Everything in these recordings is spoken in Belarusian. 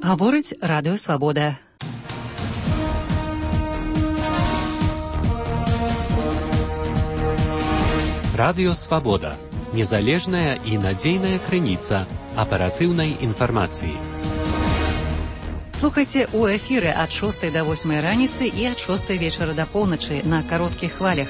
Гаворыць Радыё Свабода. Радыё Свабода. Незалежная і надзейная крыніца аператыўнай інфармацыі. Слухайце у эфіры ад 6 до 8 раніцы і ад 6 вечара да поўначы на кароткіх хвалях.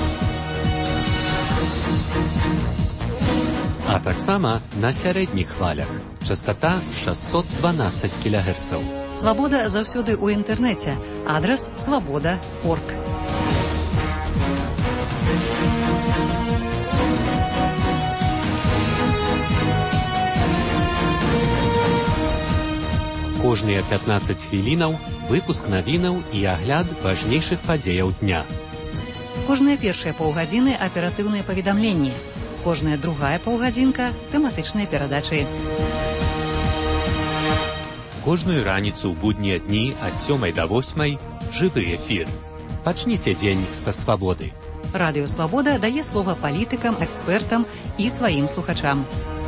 А таксама на сярэдніх хвалях. Частота 612 кГц. Свабода заўсёды ў інтэрнэце. Адрас свабода.орг. Кожныя 15 хвілінаў выпуск навінаў і агляд важнейшых падзеяў дня. Кожныя першыя паўгадзіны аператыўныя паведамленні. Кожная другая паўгадзінка тэматычныя перадачы. Кожную раніцу ў буднія дні ад 7 до 8 жывы эфір. Пачніце дзень са свабоды. Радыё Свабода дае слова палітыкам, экспертам і сваім слухачам.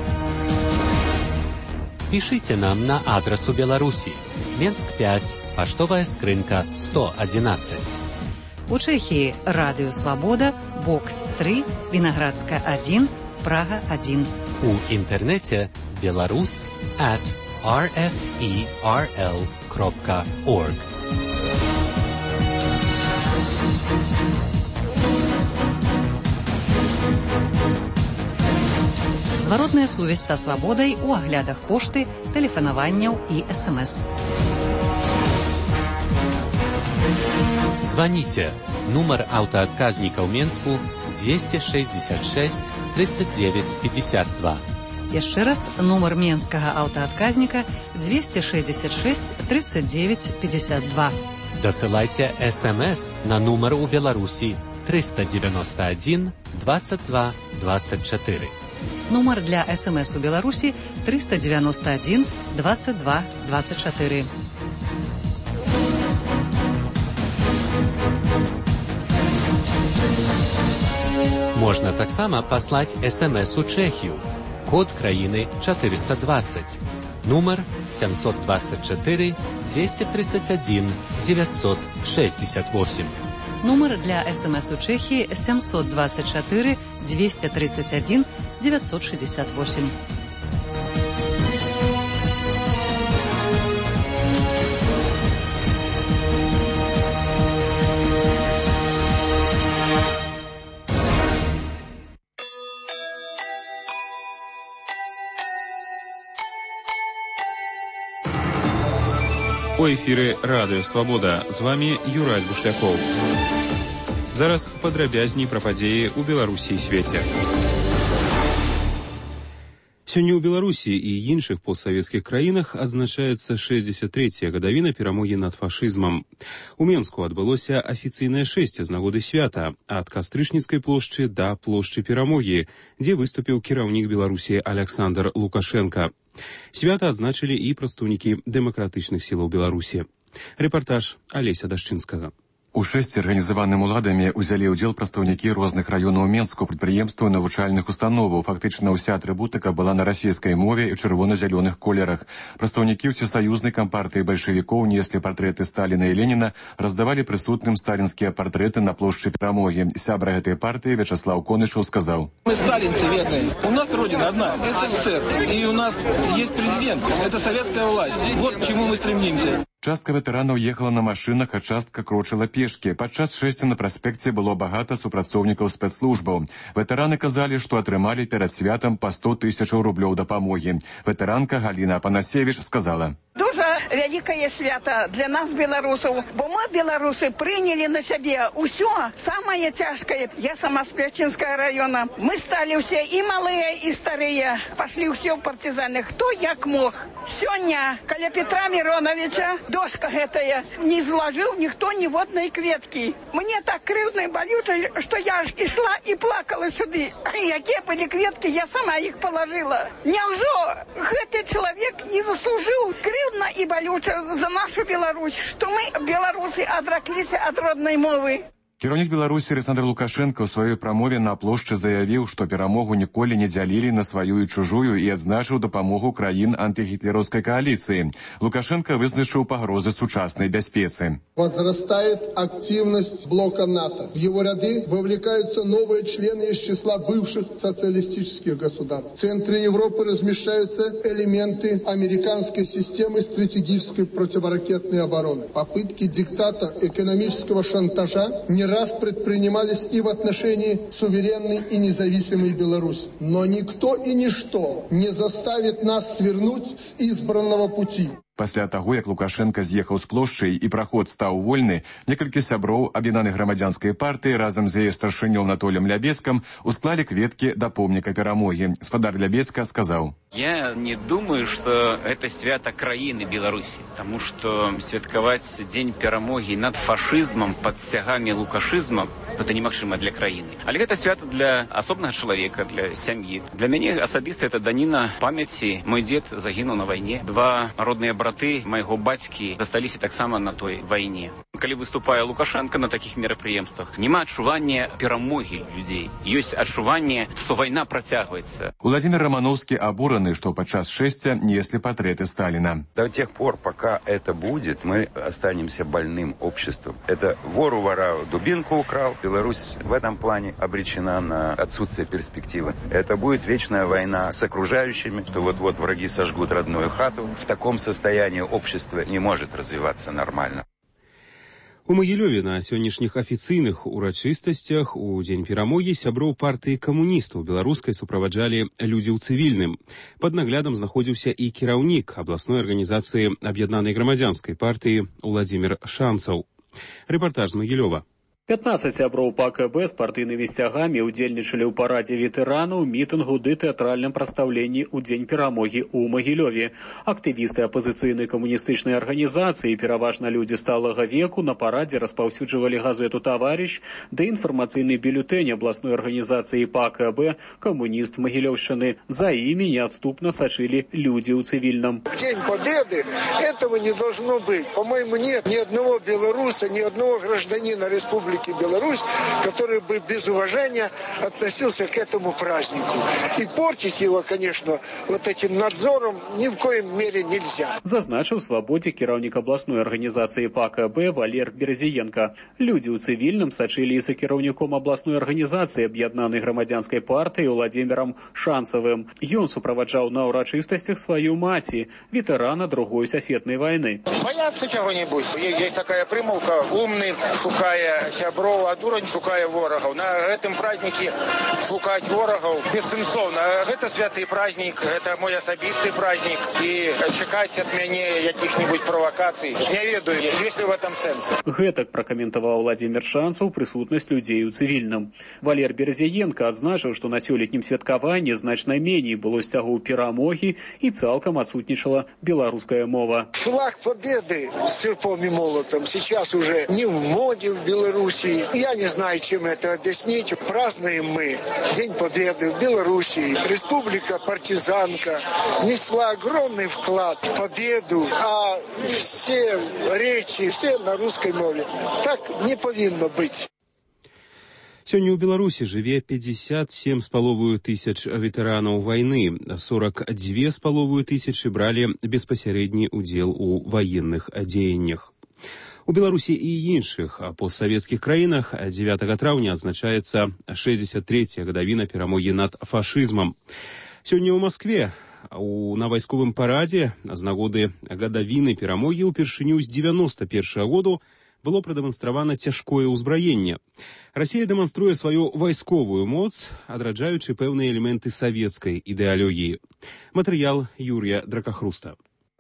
Пішыце нам на адрас у Беларусі. Менск 5, паштовая скрынка 111. У Чэхіі Радыё Свабода, Бокс 3, Вінаградска 1, Прага 1. У інтэрнэце belarus@rferl.org. Зваротная сувязь са свабодай у аглядах пошты, тэлефанаванняў і СМС. Званіце. Нумар аўтаадказніка ў Менску 266 39 52. Яшчэ раз, нумар менскага аўтаадказніка 266 39 52. Дасылайце СМС на нумар у Беларусі 391 22 24. Нумар для СМС у Беларусі 391 22 24. Можна таксама паслаць СМС у Чэхію. Код краіны 420. Нумар 724 231 968. Нумар для СМС у Чэхіі 724 231 968. У эфіры Радыё Свабода. З вами Юрай Бушлякоў. Зараз падрабязней пра падзеі ў Беларусі і свеце. Сёння ў Беларусі і іншых постсавецкіх краінах адзначаецца 63-я гадавіна перамогі над фашызмам. У Менску адбылося афіцыйнае шэсце з нагоды свята ад Кастрычніцкай плошчы да плошчы Перамогі, дзе выступіў кіраўнік Беларусі Аляксандр Лукашенка. Свята адзначылі і прадстаўнікі дэмакратычных сілаў Беларусі. Рэпартаж Алеся Дашчынскага. У шэсці арганізаваным уладамі ўзялі ўдзел прадстаўнікі розных раёнаў Менску, прадпрыемстваў, навучальных установаў. Фактычна ўся атрыбутыка была на расійскай мове і чырвона-зялёных колерах. Прадстаўнікі ўсесаюзнай кампартыі бальшавікоў неслі партрэты Сталіна і Леніна, раздавалі прысутным сталінскія партрэты на плошчы Перамогі. Сябра гэтай партыі Вячаслав Конышаў сказаў: Мы сталинцы верные. У нас родина одна, СССР. И у нас есть президент. Это советская власть. Вот к чему мы стремимся. Частка ветэранаў ехала на машынах, а частка крочыла пешкі. Падчас шэсця на праспекце было багата супрацоўнікаў спецслужбаў. Ветэраны казалі, што атрымалі перад святам па 100 тысячаў рублёў дапамогі. Ветэранка Галіна Апанасевіч сказала: Дуже вялікае свята для нас, беларусаў, бо мы, беларусы, прынялі на сябе ўсё самае цяжкае. Я сама з Пячынскага района. Мы сталі ўсе і малыя, і старыя. Пашлі ўсе ў партызаны, хто як мог. Сёння каля Петра Мироновича дошка гэтая не зложыў ніхто ніводнай кветкі. Мне так крыўдна і балюча, што я ж ішла і плакала сюды. Якія былі кветкі, я сама іх палажыла. Няўжо гэты чалавек не заслужыў? Крыўдна і балюча за нашу Беларусь, што мы, беларусы, адракліся ад роднай мовы. Кіраўнік Беларусі Александр Лукашенко ў сваёй прамове на плошчы заявіў, што перамогу ніколі не дзялілі на сваю і чужую і адзначыў дапамогу краін антыгітлераўскай коалиции. Лукашенко вызначыў пагрозы сучаснай бяспецы. Возрастает активность блока НАТО. В его ряды вовлекаются новые члены из числа бывших социалистических государств. В центре Европы размещаются элементы американской системы стратегической противоракетной обороны. Попытки диктата экономического шантажа не раз предпринимались и в отношении суверенной и независимой Беларуси. Но никто и ничто не заставит нас свернуть с избранного пути. Пасля таго, як Лукашенко з'ехаў з плошчы і праход стаў вольны, некалькі сяброў аб'яднанай грамадзянскай партыі разам з яе старшынём Анатолием Лябецкам усклалі кветкі да помніка перамогі. Спадар Лябецка сказаў: Я не думаю, что это свято краіны Беларуси, потому что святкаваць дзень перамогі над фашизмом под сягамі лукашизма это немагчыма для краіны. Але гэта свято для асобнага чалавека, для сям'і. Для мяне асабіста это даніна памяці. Мой дзед загінуў на вайне. Два родныя браты майго бацькі засталіся таксама на той вайне. Калі выступае Лукашенко на такіх мерапрыемствах, няма адчування перамогі людзей. Ёсць адчуванне, што вайна працягваецца. Владимир Романовский обураны, что подчас шествия несли портреты Сталина. До тех пор, пока это будет, мы останемся больным обществом. Это вор у вора дубинку украл. Беларусь в этом плане обречена на отсутствие перспективы. Это будет вечная война с окружающими, что вот-вот враги сожгут родную хату. В таком состоянии общество не может развиваться нормально. У Магілёве на сённяшніх афіцыйных урачыстасцях у дзень перамогі сяброў партыі камуністаў беларускай суправаджалі людзі ў цывільным. Пад наглядам знаходзіўся і кіраўнік абласной арганізацыі аб'яднанай грамадзянскай партыі Уладзімір Шанцаў. Рэпартаж з Магілёва. 15 сяброў ПКБ з партыйнымі сцягамі ўдзельнічалі ў парадзе ветэранаў, мітынгу ды тэатральным прадстаўленні ў дзень перамогі ў Магілёве. Актывісты апазіцыйнай камуністычнай арганізацыі, пераважна людзі сталага веку, на парадзе распаўсюджвалі газету «Таварыш» ды інфармацыйны бюлетэнь абласной арганізацыі ПКБ «Камуніст Магілёўшчыны». За імі неадступна сачылі людзі ў цывільным. В День Победы этого не должно быть. По-моему, нет ни одного белоруса, ни одного гражданина республики Беларусь, который бы без уважения относился к этому празднику. И портить его, конечно, вот этим надзором ни в коем мере нельзя. Зазначыў свабодзе кіраўнік абласной арганізацыі ПКБ Валер Березіенко. Людзі ў цывільным сачылі і за кіраўніком абласной арганізацыі аб'яднанай грамадзянскай партыі Уладзімірам Шанцавым. Ён суправаджаў на ўрачыстасцях сваю маці, ветэрана Другой сусветнай вайны. Бояться чего-нибудь. Есть такая примулка. Умный шукая сяброў, а дурань шукае ворагаў. На гэтым празднікі шукаць ворагаў бессэнсоўна. Гэта святы празднік, гэта мой асабісты празднік. І чакаць ад мяне якіх-нибудь правакацый. Не ведаю, ёсць ли в этом сэнс. Гэтак пракаментаваў Уладзімір Шанцаў прысутнасць людзей у цывільным. Валер Березіенко адзначыў, што на сёлетнім святкаванні значна меней было сцягоў перамогі і цалкам адсутнічала беларуская мова. Флаг победы с серпом и молотом сейчас уже не в моде в Беларуси. Я не знаю, чем это объяснить. Празднуем мы День Победы в Беларуси. Республика партизанка несла огромный вклад в победу, а все речи, все на русской мове. Так не повинно быть. Сёння ў Беларусі жыве 57,5 тысяч ветэранаў вайны, 42,5 тысячы бралі беспасярэдні ўдзел у ваенных дзеяннях. У Беларусі і іншых постсавецкіх краінах 9 траўня адзначаецца 63-я гадавіна перамогі над фашызмам. Сёння ў Маскве на вайсковым парадзе з нагоды гадавіны перамогі ўпершыню з 91-го году было прадэманстравана цяжкое ўзбраенне. Расія дэманструе сваю вайсковую моц, адраджаючы пэўныя элементы савецкай ідэалогіі. Матэрыял Юрія Дракахруста.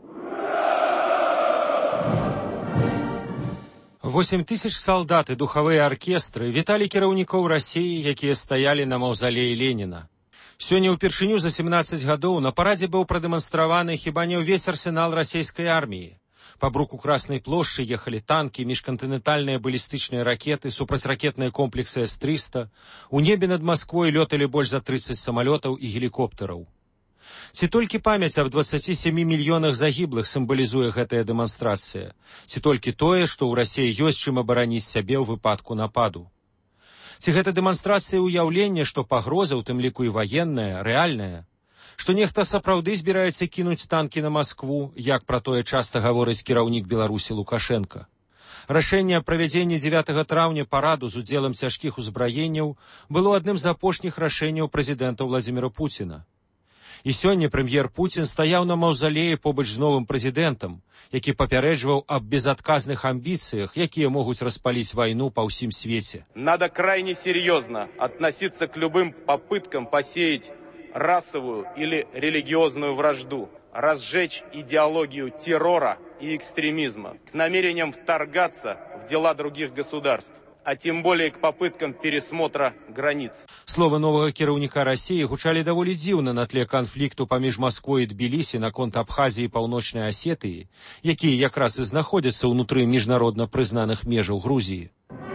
8 тысяч салдат і духавыя аркестры віталі кіраўнікоў Расіі, якія стаялі на маўзалеі Леніна. Сёння ўпершыню за 17 гадоў на парадзе быў прадэманстраваны хіба не ўвесь арсенал расійскай арміі. Па бруку Краснай плошчы ехалі танкі, міжкантынентальныя балістычныя ракеты, супрацьракетныя комплексы С-300. У небе над Масквой лёталі больш за 30 самалётаў і гелікоптэраў. Ці толькі памяць аб 27 мільёнах загіблых сімвалізуе гэтая дэманстрацыя? Ці толькі тое, што ў Расіі ёсць чым абараніць сябе ў выпадку нападу? Ці гэта дэманстрацыя ўяўлення, што пагроза, у тым ліку і ваенная, рэальная? Што нехта сапраўды збіраецца кінуць танкі на Маскву, як пра тое часта гаворыць кіраўнік Беларусі Лукашенка? Рашэнне аб правядзенні 9 траўня параду з удзелам цяжкіх узбраенняў было адным з апошніх рашэнняў прэзідэнта Владзіміра Пуціна. І сёння прэм'ер Пуцін стаяў на маўзалеі побач з новым прэзідэнтам, які папярэджваў аб безадказных амбіцыях, якія могуць распаліць вайну па ўсім свеце. Надо крайне серьезно относиться к любым попыткам посеять расовую или религиозную вражду, разжечь идеологию террора и экстремизма, к намерениям вторгаться в дела других государств, а тем более к попыткам пересмотра границ. Словы новага кіраўніка Расіі гучалі даволі дзіўна на тле канфлікту паміж Масквой і Тбілісі наконт Абхазіі і Паўночнай Асетыі, якія якраз і знаходзяцца ўнутры міжнародна прызнаных межаў Грузіі.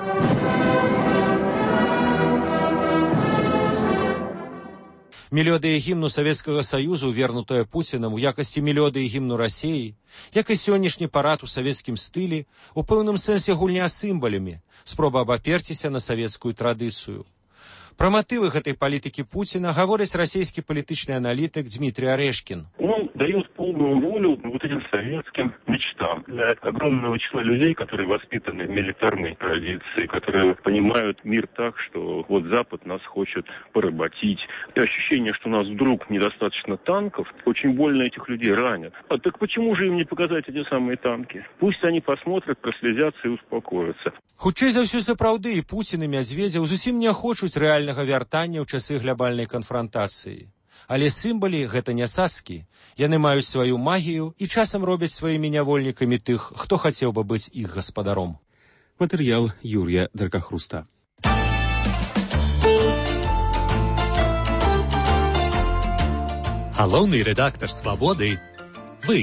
Мелодыя гімну Савецкага Саюзу, вернутая Пуцінам у якасці мелодыі гімну Расіі, як і сённяшні парад у савецкім стылі, у пэўным сэнсе гульня сімвалямі, спроба абаперціся на савецкую традыцыю. Пра матывы гэтай палітыкі Пуціна гаворыць расійскі палітычны аналітык Дмитрий Орешкин. Он дает полную волю вот этим советским мечтам для огромного числа людей, которые воспитаны в милитарной традиции, которые понимают мир так, что вот Запад нас хочет поработить. И ощущение, что у нас вдруг недостаточно танков, очень больно этих людей ранят. А так почему же им не показать эти самые танки? Пусть они посмотрят, прослезятся и успокоятся. Хутчэй за ўсё сапраўды і Пуцін і Мядзведзеў зусім не хочуць рэальнага вяртання ў часы глобальнай канфрантацыі. Але сімвалы гэта не цацкі. Яны маюць сваю магію і часам робяць сваімі нявольнікамі тых, хто хацеў бы быць іх гаспадаром. Матэрыял Юрія Даркахруста. Галоўны рэдактар «Свабоды» – вы.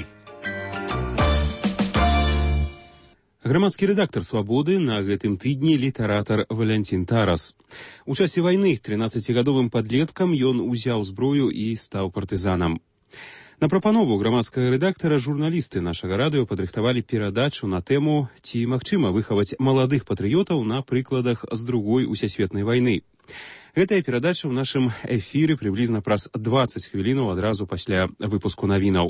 Грамадскі рэдактар «Свабоды» на гэтым тыдні літаратар Валянцін Тарас. У часе вайны 13-гадовым падлеткам ён узяў зброю і стаў партызанам. На прапанову грамадскага рэдактара журналісты нашага радыё падрыхтавалі перадачу на тэму «Ці магчыма выхаваць маладых патрыётаў на прыкладах з другой усесветнай вайны». Гэтая перадача ў нашым эфіры прыблізна праз 20 хвілінаў адразу пасля выпуску навінаў.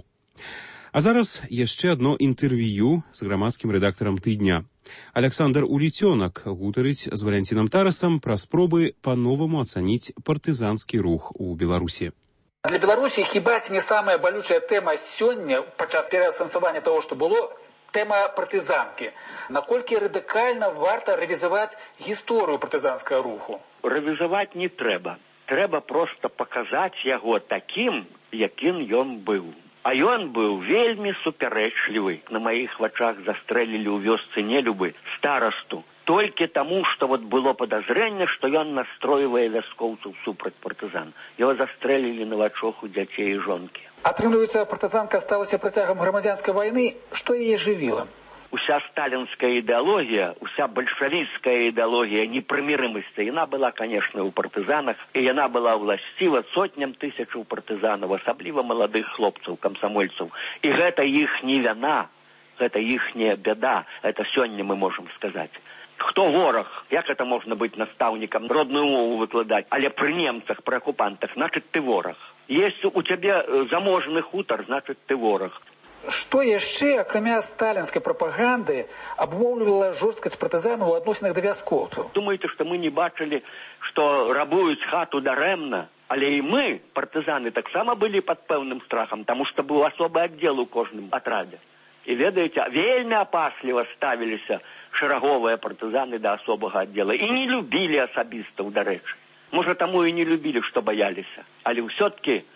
А зараз яшчэ адно інтэрв'ю з грамадскім рэдактарам тыдня. Александр Уліцёнак гутарыць з Валянцінам Тарасам пра спробы па-новаму ацаніць партызанскі рух у Беларусі. Для Беларусі хіба ці не самая балючая тэма сёння падчас пераасэнсавання того, што было, тэма партызанкі. Наколькі радыкальна варта рэвізаваць гісторыю партызанскага руху? Рэвізаваць не трэба. Трэба проста паказаць яго такім, якім ён быў. А ён быў вельмі супярэчлівы. На маіх вачах застрэлілі ў вёсцы Нелюбы старасту. Толькі таму, што вот было падазрэнне, што ён настройвае вяскоўцаў супраць партызан. Яго застрэлілі на вачах у дзяцей і жонкі. Атрымліваецца, партызанка сталася працягам грамадзянскай вайны. Што яе жывіла? Уся сталінская ідэалогія, уся бальшавіцкая ідэалогія непрымірымасці, яна была, конечно, ў партызанах, і яна была ўласціва сотням тысячаў партызанаў, асабліва маладых хлопцаў, камсамольцаў. І гэта іх не віна, гэта іхняя бяда, это сёння мы можам сказаць. Хто вораг? Як это можна быць настаўнікам, родную мову выкладаць, але пры немцах, пры акупантах, значыць ты вораг. Если у цябе заможны хутар, значыць ты вораг. Што яшчэ, акрамя сталінскай прапаганды, абумоўлівала жорсткасць партызанаў у адносінах да вяскоўцаў? Думаеце, што мы не бачылі, што рабуюць хату дарэмна? Але і мы, партызаны, таксама былі пад пэўным страхам, таму што быў асобы аддзел у кожным атрадзе. І ведаеце, вельмі апасліва ставіліся шараговыя партызаны да асобага аддзела і не любілі асабістаў, дарэчы. Можа, таму і не любілі, што баяліся. Але ўсё-ткі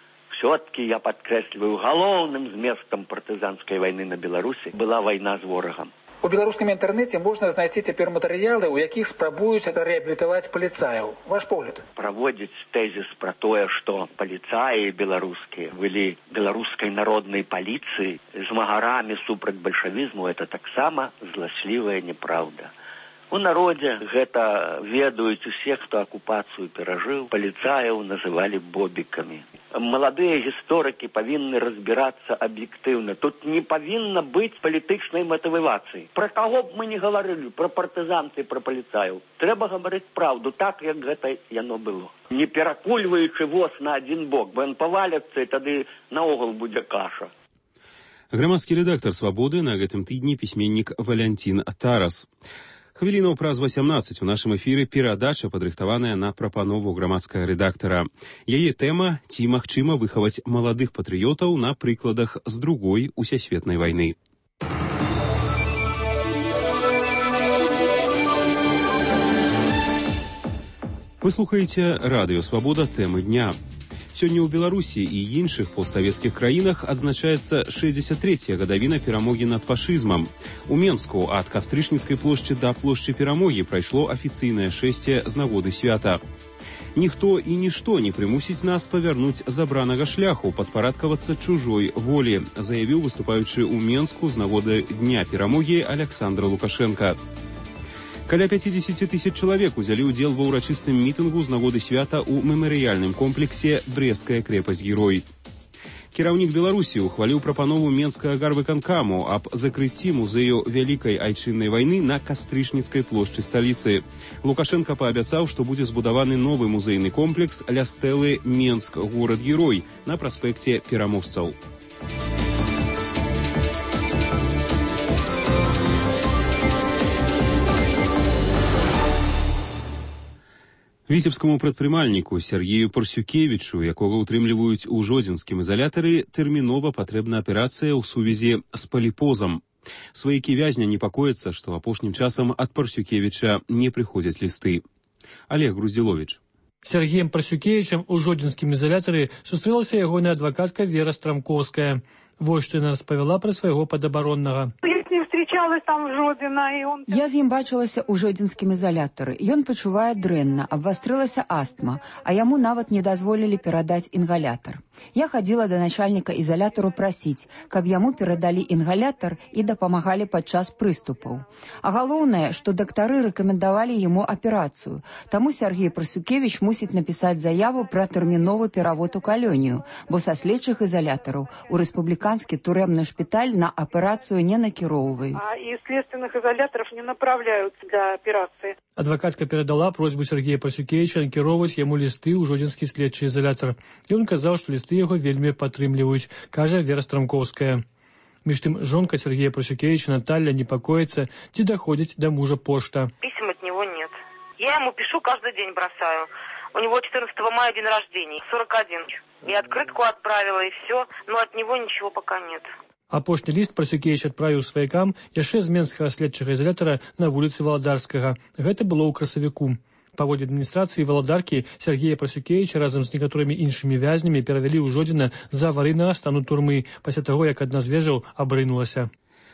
я падкрэсліваю, галоўным зместам партызанскай вайны на Беларусі была вайна з ворагам. У беларускім інтэрнэце можна знайсці цяпер матэрыялы, у якіх спрабуюць рэабілітаваць паліцаяў. Ваш погляд? Праводзіць тэзіс пра тое, што паліцаі беларускія былі беларускай народнай паліцыі, змагарамі супраць бальшавізму, это таксама зласлівая неправда. У народзе гэта ведаюць усе, хто акупацыю перажыў. Паліцаяў называлі бобікамі. Маладыя гісторыкі павінны разбірацца аб'ектыўна. Тут не павінна быць палітычнай матывацыі. Пра каго б мы не гаварылі, пра партызан ці пра паліцаяў. Трэба гаварыць праўду так, як гэта яно было. Не перакульваючы воз на адзін бок, бо ён паваляцца, і тады наогул будзе каша. Грамадскі рэдактар «Свабоды» на гэтым тыдні пісьменнік Валянцін Тарас. Хвілінаў праз 18 у нашым эфіры перадача, падрыхтаваная на прапанову грамадскага рэдактара. Яе тэма «Ці магчыма выхаваць маладых патрыётаў на прыкладах з другой усесветнай вайны». Вы слухаеце радыё «Свабода», тэмы дня. Сёння ў Беларусі і іншых постсавецкіх краінах адзначаецца 63-я гадавіна перамогі над фашызмам. У Менску ад Кастрычніцкай плошчы да плошчы Перамогі прайшло афіцыйнае шэсце з нагоды свята. Ніхто і нішто не прымусіць нас павярнуць забранага шляху, падпарадкавацца чужой волі, заявіў выступаючы ў Менску з нагоды Дня перамогі Александр Лукашенко. Каля 50 тысяч чалавек узялі ўдзел ва ўрачыстым мітынгу з нагоды свята ў мемарыяльным комплексе «Брестская крепость-герой». Кіраўнік Беларусі ухваліў прапанову Менскага гарвыканкаму аб закрыцці музею Вялікай айчыннай вайны на Кастрычніцкай плошчы сталіцы. Лукашенко паабяцаў, што будзе збудаваны новы музейны комплекс ля стэлы «Менск. Горад-герой» на праспекце Пераможцаў. Віцебскаму прадпрымальніку Сергею Парсюкевічу, якога ўтрымліваюць у жодзінскім изолятары, тэрмінова патрэбна аперацыя ў сувязі з паліпозам. Сваякі вязня непакояцца, што апошнім часам ад Парсюкевіча не прыходзяць лісты. Олег Груздзіловіч. Сергеем Парсюкевічам у жодзінскім изолятары сустрэлася ягоная адвакатка Вера Страмкоўская. Вось што яна распавяла пра свайго падабароннага. Я з ім бачылася ў жодзінскім изолятары. Ён пачувае дрэнна, абвастрылася астма, а яму нават не дазволілі перадаць інгалятар. Я хадзіла да начальніка изолятару прасіць, каб яму перадалі інгалятар і дапамагалі падчас прыступаў. А галоўнае, што дактары рэкамендавалі яму аперацыю. Таму Сергей Парсюкевіч мусіць напісаць заяву пра тэрміновы перавод у калонію, бо са следчых изолятараў у рэспубліканскі турэмны шпіталь на аперацыю не накіроўваюць. И следственных изоляторов не направляют для операции. Адвокатка передала просьбу Сергея Парсюкевича накіроўваць яму лісты ў жодзінскі следчы изолятор. Ён казаў, што лісты яго вельмі падтрымліваюць, кажа Вера Страмкоўская. Між тым, жонка Сергея Парсюкевича Наталья непокоится, ці доходит до мужа почта. Писем от него нет. Я ему пишу, каждый день бросаю. У него 14 мая день рождения, 41. И открытку отправила, и все, но от него ничего пока нет. Апошні ліст Парсюкевіч адправіў сваякам яшчэ з менскага следчага изолятора на вуліцы Валадарскага. Гэта было ў красавіку. Паводле адміністрацыі Валадаркі Сергея Парсюкевіча разам з некаторымі іншымі вязнямі перавялі ў Жодзіна з-за аварыйнага стану турмы, пасля таго, як адна з вежаў абрынулася.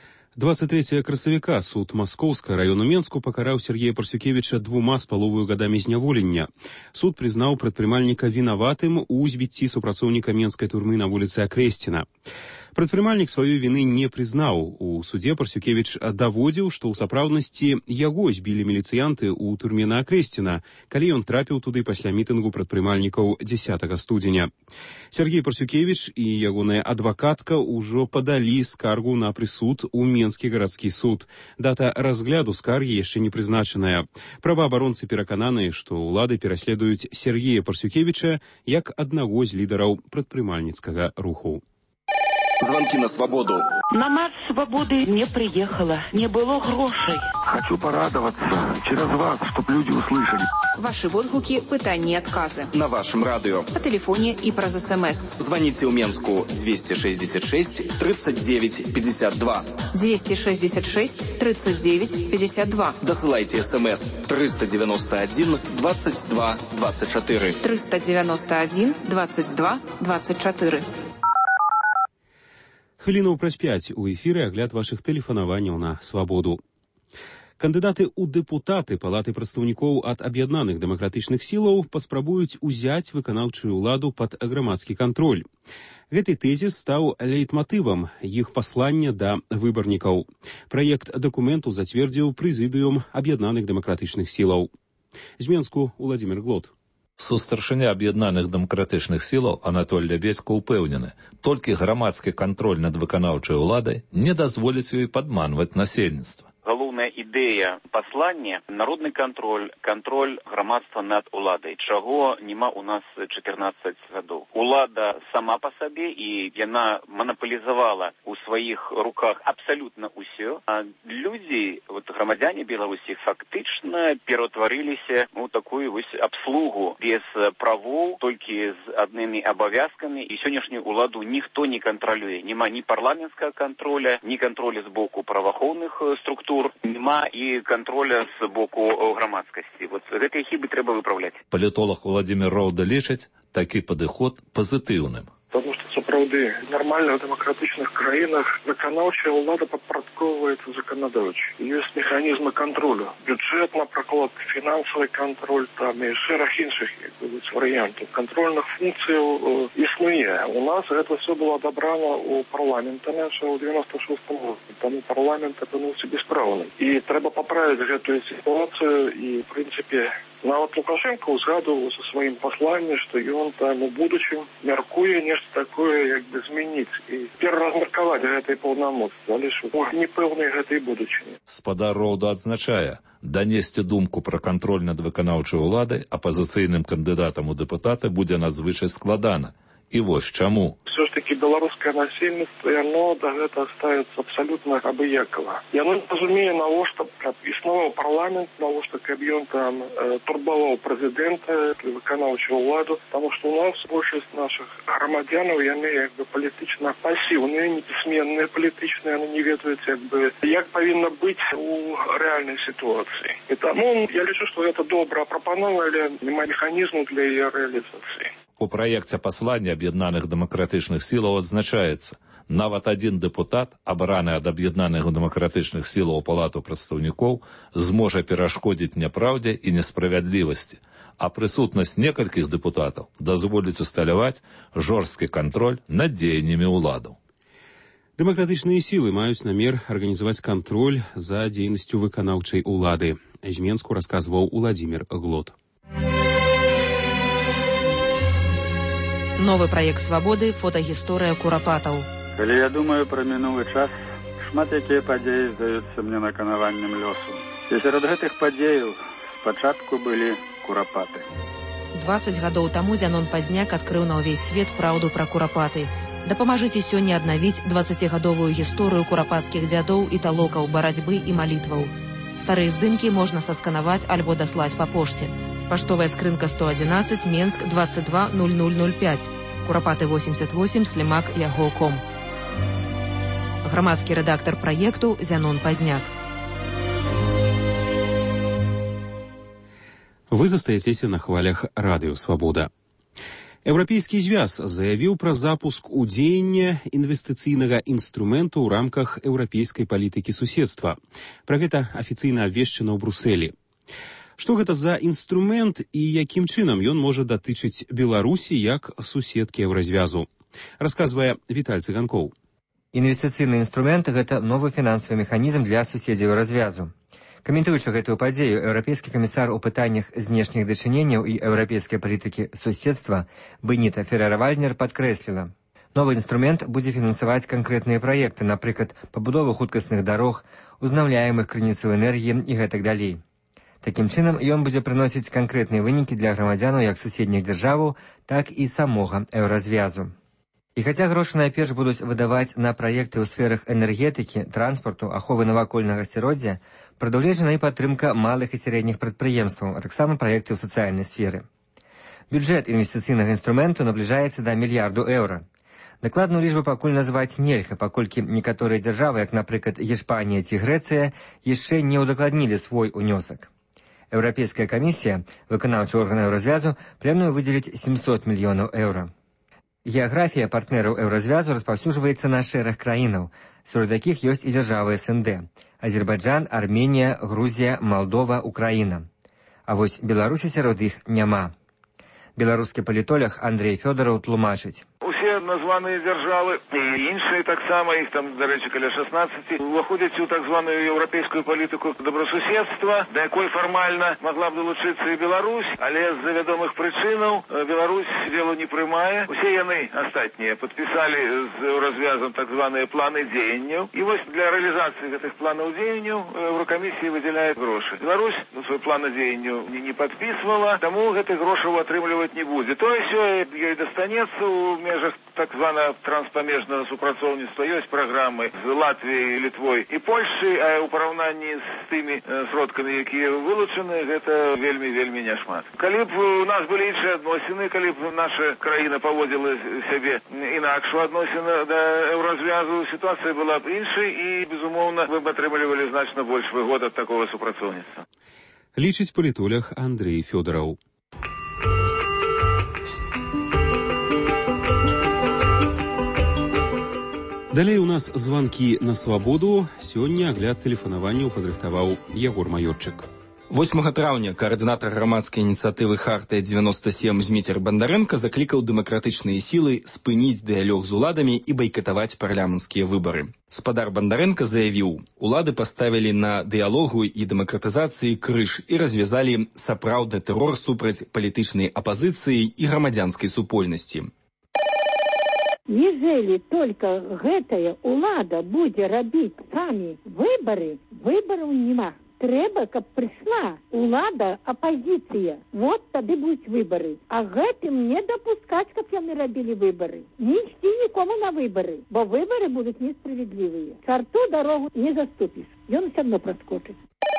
23 красавіка суд Маскоўскага раёну Менску пакараў Сергея Парсюкевіча 2,5 гадамі зняволення. Суд прызнаў прадпрымальніка вінаватым у збіцці супрацоўніка менскай турмы на вуліцы Акрэсціна. Прадпрымальнік сваёй віны не прызнаў. У судзе Парсюкевіч даводзіў, што ў сапраўднасці яго збілі міліцыянты ў турме на Акрэсціна, калі ён трапіў туды пасля мітынгу прадпрымальнікаў 10 студзеня. Сергей Парсюкевіч і ягоная адвакатка ўжо падалі скаргу на прысуд у Менскі гарадскі суд. Дата разгляду скаргі яшчэ не прызначаная. Праваабаронцы перакананыя, што ўлады пераследуюць Сергея Парсюкевіча як аднаго з лідараў прадпрымальніцкага руху. Звонки на свободу. На марш свободы не приехала, не было грошей. Хочу порадоваться через вас, чтобы люди услышали. Ваши водгуки, пытания и отказы. На вашем радио. По телефоне и про СМС. Звоните в Менску 266 39 52. 266 39 52. Досылайте СМС 391 22 24. 391 22 24. Хвілінаў праз 5 у эфіры агляд вашых тэлефанаванняў на свабоду. Кандыдаты ў дэпутаты палаты прадстаўнікоў ад аб'яднаных дэмакратычных сілаў паспрабуюць узяць выканаўчую ўладу пад грамадскі кантроль. Гэты тэзіс стаў лейтматывам іх паслання да выбарнікаў. Праект дакументу зацвердзіў прэзідыум аб'яднаных дэмакратычных сілаў. З Менску Уладзімір Глот. Сустаршыня аб'яднаных дэмакратычных сілаў Анатоль Лябедзько ўпэўнены, толькі грамадскі кантроль над выканаўчай уладай не дазволіць ёй падманваць насельніцтва. Галоўная ідэя паслання – народны кантроль, кантроль грамадства над уладай, чаго няма у нас 14 гадоў. Улада сама па сабе, і яна манапалізавала ў сваіх руках абсалютна ўсё, а людзі, грамадзяне Беларусі, фактычна пераўтварыліся ў такую абслугу без правоў, толькі з аднымі абавязкамі, і сённяшнюю уладу ніхто не кантралюе. Няма ні парламенцкага контроля, ні контроля з боку праваахоўных структур, няма і контроля з боку грамадскасці. Гэтыя хібы трэба выпраўляць. Палітолог Владзімір Роўда лічыць такі падыход пазітыўным. Потому что, сапраўды, в нормальных демократичных краинах выканаўчая ўлада падпарадкоўваецца законодаўчай. Ёсць механізмы контроля. Бюджет, напрыклад, фінансавы контроль, там і шэраг іншых варыянтаў. Контрольных функцыяў існуе. У нас гэта все было адабрана у парламента нашего ў 96-м году. Таму парламент апынуўся беспраўным. І трэба паправіць гэтую сітуацыю, і, в прынцыпе, нават Лукашенко узгадываў са сваім пасланнем, што ён там у будучым мяркуе нешта такое, як бы змяніць і пераразмеркаваць гэтыя паўнамоцтвы, але ж у непэўнай гэтай будучыні. Спадар Роўда адзначае, данесці думку пра кантроль над выканаўчай уладай апазіцыйным кандыдатам у дэпутаты будзе надзвычай складана. І вось чаму. Все ж таки беларускае насельніцтва, яно да гэта ставіцца абсалютна абыякава. Яно не разумее, навошта каб існаваў парламент, навошта каб ён там турбаваў прэзідэнта, выканаўчую ўладу, таму што у нас большасць нашых грамадзянаў, яны як бы палітычна пасіўныя, непісьменныя палітычныя, яны не ведаюць як павінна быць у рэальнай сітуацыі. І таму я лічу, што гэта добрая прапанова, але няма механізму для яе рэалізацыі. У праекце паслання аб'яднаных дэмакратычных сілаў адзначаецца, нават адзін дэпутат, абраны ад аб'яднаных дэмакратычных сілаў у палату прадстаўнікоў, зможа перашкодзіць няпраўдзе і несправядлівасці, а прысутнасць некалькіх дэпутатаў дазволіць усталяваць жорсткі кантроль над дзеяннямі ўладаў. Дэмакратычныя сілы маюць намер арганізаваць кантроль за дзейнасцю выканаўчай улады. З Менску расказваў Уладзімір Глот. Новы праект «Свабоды» – фотагісторыя курапатаў. Калі я думаю пра мінулы час, шмат якія падзеі здаюцца мне наканаваннем лёсу. І сярод гэтых падзеяў спачатку былі курапаты. 20 гадоў таму Зянон Пазняк адкрыў на ўвесь свет праўду пра курапаты. Дапамажыце сёння аднавіць 20гадовую гісторыю курапацкіх дзядоў і талокаў барацьбы і малітваў. Старыя здымкі можна сасканаваць альбо даслаць па пошце. Паштовая скрынка 111, Менск 220005, Курапаты 88, Слімак Яго.ком. Грамадскі рэдактар праекту Зянон Пазняк. Вы застаецеся на хвалях Радыё Свабода. Еўрапейскі звяз заявіў пра запуск у дзеянне інвестыцыйнага інструменту ў рамках еўрапейскай палітыкі суседства. Пра гэта афіцыйна абвешчана ў Брусэлі. Што гэта за інструмент і якім чынам ён можа датычыць Беларусі як суседкі еўразвязу? Расказвае Віталь Цыганкоў. Інвестыцыйны інструмент – гэта новы фінансавы механізм для суседзяў еўразвязу. Каментуючы гэтую падзею, еўрапейскі камісар у пытаннях знешніх дачыненняў і еўрапейскай палітыкі суседства Беніта Феррера-Вальднер падкрэсліла. Новы інструмент будзе фінансаваць канкрэтныя праекты, напрыклад, пабудову хуткасных дарог, узнаўляемых крыніцаў энергіі і гэтак далей. Такім чынам, ён будзе прыносіць канкрэтныя вынікі для грамадзянаў як суседніх дзяржаваў, так і самога еўразвязу. І хаця грошы найперш будуць выдаваць на праекты ў сферах энергетыкі, транспарту, аховы навакольнага асяроддзя, прадугледжана і падтрымка малых і сярэдніх прадпрыемстваў, а таксама праекты ў сацыяльнай сферы. Бюджэт інвестыцыйнага інструменту набліжаецца да мільярду еўра. Дакладную лічбу пакуль назваць нельга, паколькі некаторыя дзяржавы, як, напрыклад, Іспанія ці Грэцыя, яшчэ не ўдакладнілі свой унёсак. Еўрапейская камісія, выканаўчы орган еўразвязу, плануе выдзеліць 700 мільёнаў еўра. Геаграфія партнераў еўразвязу распаўсюджваецца на шэраг краінаў, сярод якіх ёсць і дзяржавы СНД: Азербайджан, Арменія, Грузія, Малдова, Украіна. А вось Беларусі сярод іх няма. Беларускі палітолог Андрей Фёдораў тлумачыць. Усе названыя дзяржавы і іншыя таксама, іх там, да рэчы, каля 16, уваходзяць у так званую еўрапейскую палітыку добрасуседства, да якой фармальна магла б далучыцца і Беларусь, але з-за вядомых прычынаў Беларусь делу не прымае. Усе яны астатнія падпісалі з еўразвязам так званыя планы дзеянняў, і вось для рэалізацыі гэтых планаў дзеянняў Еўракамісія выдзяляе грошы. Беларусь свой план дзеянняў не падпісвала, таму гэтых грошаў атрымліваць не будзе. Тое-сёе ёй дастанецца ў межах так званого транспамежного супрацоўніцтва. Ёсць праграмы з Латвіяй, Літвой і Польшчай, а ў параўнанні з тымі сродкамі, якія вылучаны, гэта вельмі няшмат. Калі б у нас былі іншыя адносіны, калі б наша краіна паводзіла сябе інакш у адносінах да еўразвязу, сітуацыя была б іншай і, безумоўна, мы б атрымлівалі значна больш выгод ад такога супрацоўніцтва. Лічыць палітолог Андрей Фёдораў. Далей у нас званкі на свабоду. Сёння агляд тэлефанаванняў падрыхтаваў Ягор Маёрчык. 8 траўня каардынатар грамадскай ініцыятывы «Хартыя-97» Зміцер Бандарэнка заклікаў дэмакратычныя сілы спыніць дыялог з уладамі і байкатаваць парламенцкія выбары. Спадар Бандарэнка заявіў, улады паставілі на дыялогу і дэмакратызацыі крыж і развязалі сапраўдны тэрор супраць палітычнай апазіцыі і грамадзянскай супольнасці. Ежели только гэтая улада будзе рабіць самі выбары, выбараў няма. Трэба, каб прыйшла улада, апозіцыя. Вот тады будуць выбары. А гэтым не дапускаць, каб яны рабілі выбары. Не ісці нікому на выбары, бо выбары будуць несправядлівыя. Чарту дарогу не заступіш. Ён усё адно праскочыць.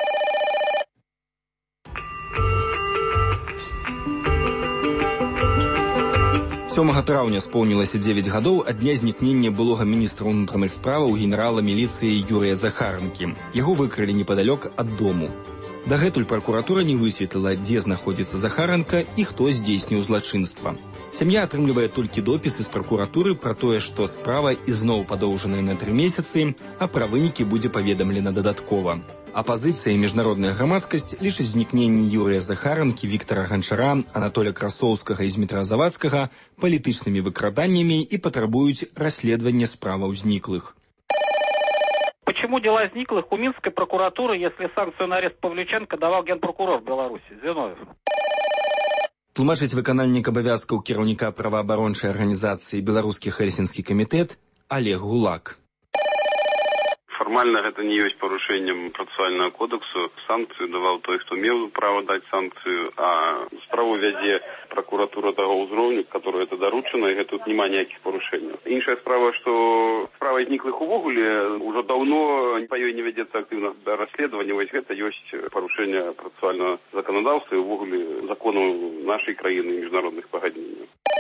7 траўня споўнілася 9 гадоў ад дня знікнення былога міністра ўнутраных справаў генерала міліцыі Юрыя Захаранкі. Яго выкрылі непадалёк ад дому. Дагэтуль пракуратура не высветліла, дзе знаходзіцца Захаранка і хто здзейсніў злачынства. Сям'я атрымлівае толькі допісы з пракуратуры пра тое, што справа ізноў падоўжаная на 3 месяцы, а пра вынікі будзе паведамлена дадаткова. Апазіцыя і міжнародная грамадскасць лічаць знікненні Юрыя Захаранкі, Віктара Ганчара, Анатоля Красоўскага і Змітра Завадскага палітычнымі выкраданнямі і патрабуюць расследавання справаў зніклых. Почему дела зниклых у Минской прокуратуры, если санкцию на арест Павлюченко давал генпрокурор Беларуси Зиновьев? Тлумачыць выканальнік абавязкаў кіраўніка праваабарончай арганізацыі «Беларускі Хельсінскі камітэт» Олег Гулак. Фармальна гэта не ёсць парушэннем працэсуальнага кодексу. Санкцыю даваў той, хто меў права даць санкцыю, а справу вядзе пракуратура таго ўзроўню, которой это даручана, і гэта тут няма ніякіх парушэнняў. Іншая справа, што справа зніклых увогуле ўжо даўно па ёй не вядзецца актыўна расследаванне. Вось гэта ёсць парушэнне працэсуальнага заканадаўства і ўвогуле законаў нашай краіны і міжнародных пагадненняў.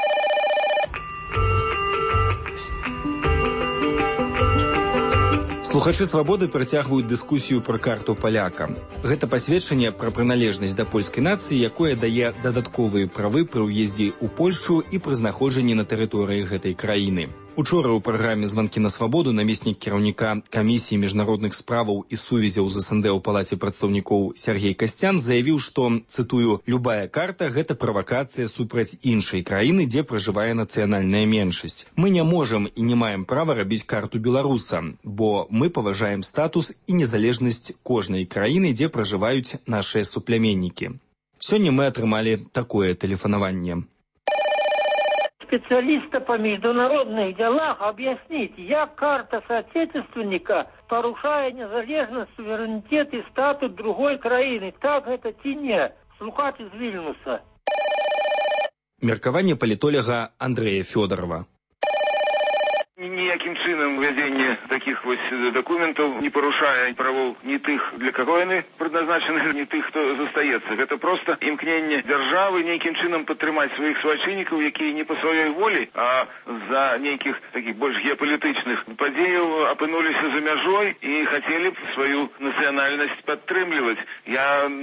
Слухачы «Свабоды» працягваюць дыскусію пра карту паляка. Гэта пасведчанне пра прыналежнасць да польскай нацыі, якое дае дадатковыя правы пры ўездзе ў Польшчу і пры знаходжанні на тэрыторыі гэтай краіны. Учора ў праграме «Званкі на свабоду» намеснік кіраўніка камісіі міжнародных справаў і сувязяў з СНД ў палаце прадстаўнікоў Сергей Касцян заявіў, што, цытую, «любая карта – гэта правакацыя супраць іншай краіны, дзе пражывае нацыянальная меншасць. Мы не можам і не маем права рабіць карту беларуса, бо мы паважаем статус і незалежнасць кожнай краіны, дзе пражываюць нашыя супляменнікі». Сёння мы атрымалі такое тэлефанаванне. Специалиста по международных делах объяснить, як карта соотечественника, порушая незалежность, суверенитет и статус другой краины. Так это ці не? Слухач из Вильнюса. Меркаванне палітолага Андрея Фёдорова. Ніякім чынам ввядзенне такіх вось дакументаў не парушае правоў ні тых, для каго яны прадназначаны, ні тых, хто застаецца. Гэта проста імкненне дзяржавы нейкім чынам падтрымаць сваіх свайчыннікаў, якія не па сваёй волі, а з-за нейкіх такіх больш геапалітычных падзеяў апынуліся за мяжой і хацелі б сваю нацыянальнасць падтрымліваць. Я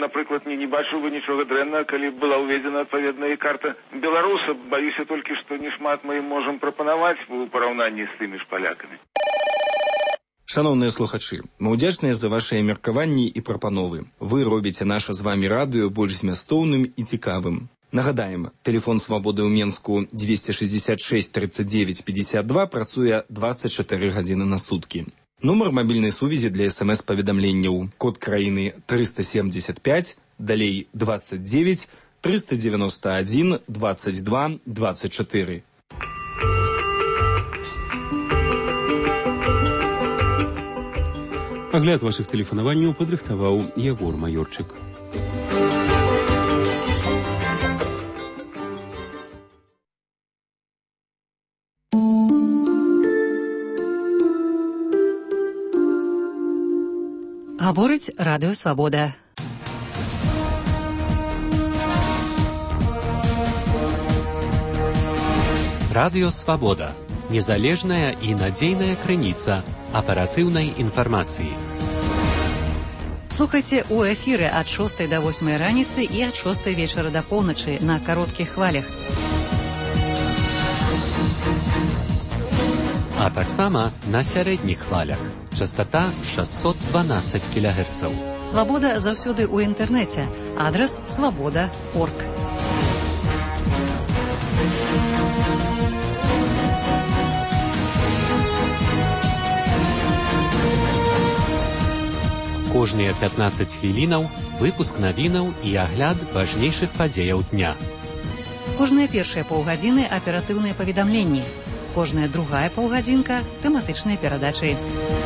напрыклад, не бачыў бы нічога дрэннага, калі была ўведзена адпаведная карта беларуса. Баюся толькі, што не шмат мы ім можам прапанаваць у параўнанні з тымі ж палякамі. Шановныя слухачы, мы ўдзячныя за вашыя меркаванні і прапановы. Вы робіце наша з вамі радыё больш змястоўным і цікавым. Нагадаем, тэлефон свабоды ў Менску 266 39 52 працуе 24 гадзіны на суткі. Нумар мабільнай сувязі для СМС-паведамленняў. Код краіны 375, далей 29 391 22 24. Агляд вашых тэлефанаванняў падрыхтаваў Ягор Маёрчык. Гаворыць Радыё Свабода. Радыё Свабода. Незалежная і надзейная крыніца аператыўнай інфармацыі. Слухайце у эфіры ад 6 до 8 раніцы і ад 6 вечара да поўначы на кароткіх хвалях. А таксама на сярэдніх хвалях. Частота 612 кГц. Свабода заўсёды ў інтэрнэце. Адрас свабода.орг. Кожныя 15 хвілінаў выпуск навінаў і агляд важнейшых падзеяў дня. Кожныя першыя паўгадзіны аператыўныя паведамленні. Кожная другая паўгадзінка тэматычныя перадачы.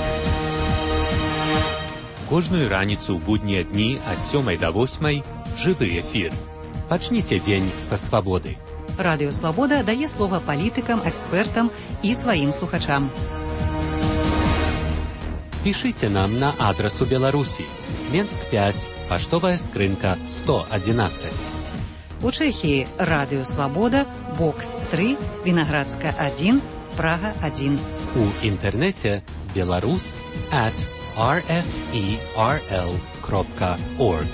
Кожную раніцу ў буднія дні ад 7 до 8 жывы эфір. Пачніце дзень са свабоды. Радыё Свабода дае слова палітыкам, экспертам і сваім слухачам. Пішыце нам на адрас у Беларусі. Менск 5, паштовая скрынка 111. У Чэхіі Радыё Свабода, бокс 3, Вінаградска 1, Прага 1. У інтэрнэце belarus@rferl.org.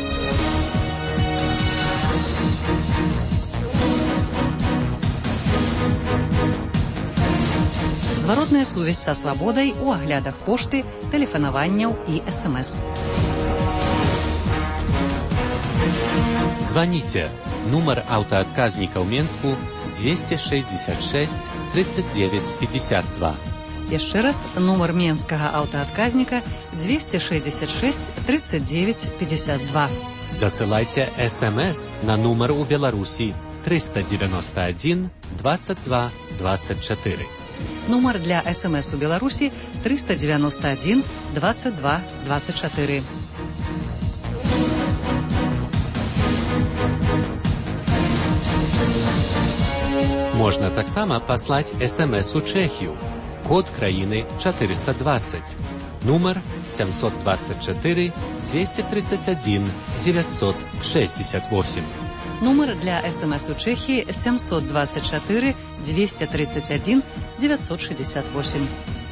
Зваротная сувязь са свабодай у аглядах пошты, тэлефанаванняў і СМС. Званіце. Нумар аўтаадказніка ў Менску 266 39 52. Яшчэ раз, нумар менскага аўтаадказніка 266 39 52. Дасылайце СМС на нумар у Беларусі 391 22 24. Нумар для СМС у Беларусі 391 22 24. Можна таксама паслаць СМС у Чэхію. Код краіны 420. Нумар 724 231 968. Нумар для СМС у Чэхіі 724 231 968.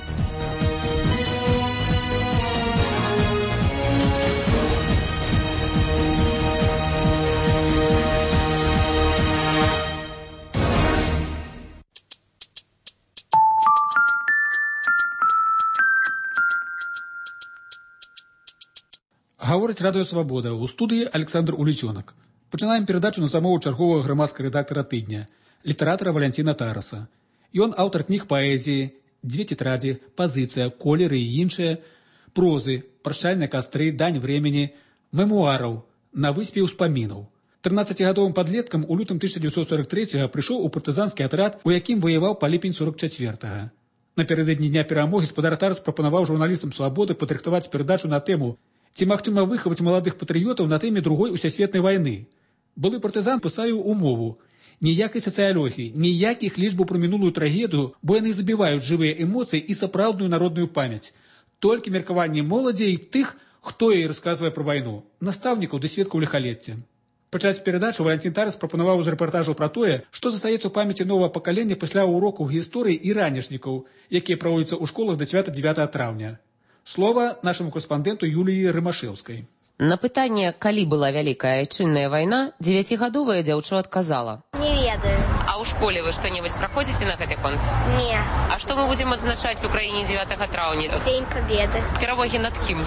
Гаворыць Радыё Свабода. У студыі Александр Улетёнак. Пачынаем перадачу на замову чарговага грамадскага рэдактара тыдня, літаратара Валянціна Тараса. Ён аўтар кніг паэзіі, «Две тетради», «Пазіцыя», «Колеры» і іншыя, прозы, «Прощальныя кастры», «Дань времени», мемуараў, «На выспе ўспамінаў». 13-гадовым падлеткам у лютым 1943-го прыйшоў у партызанскі атрад, у якім воеваў па ліпень 44-го. Напярэдадні дня перамогі спадар Тарас прапанаваў журналістам «Свабоды» падрыхтаваць перадачу на тэму «Ці магчыма выхаваць маладых патрыётаў на тэме другой усесветнай вайны?». Былы партызан паставіў умову: ніякай сацыялогіі, ніякіх лічбаў пра мінулую трагедыю, бо яны забіваюць жывыя эмоцыі і сапраўдную народную памяць. Толькі меркаванне моладзі і тых, хто ёй расказвае пра вайну, настаўнікаў ды сведкаў ліхалецця. Пачаць перадачу Валянцін Тарас прапанаваў з рэпартажу пра тое, што застаецца ў памяці новага пакалення пасля урокаў гісторыі і ранішнікаў, якія праводзяцца ў школах да свята 9 траўня. Слова нашаму корэспандэнту Юліі Рымашэўскай. На пытанне, калі была Вялікая Айчынная вайна, 9гадовая дзяўчо адказала: Не ведаю. А ў школе вы што-небудзь праходзіце на гэты конт? Не. А што мы будзем адзначаць в Украіне 9 траўня? Дзень Пабеды. Перамогі над кім?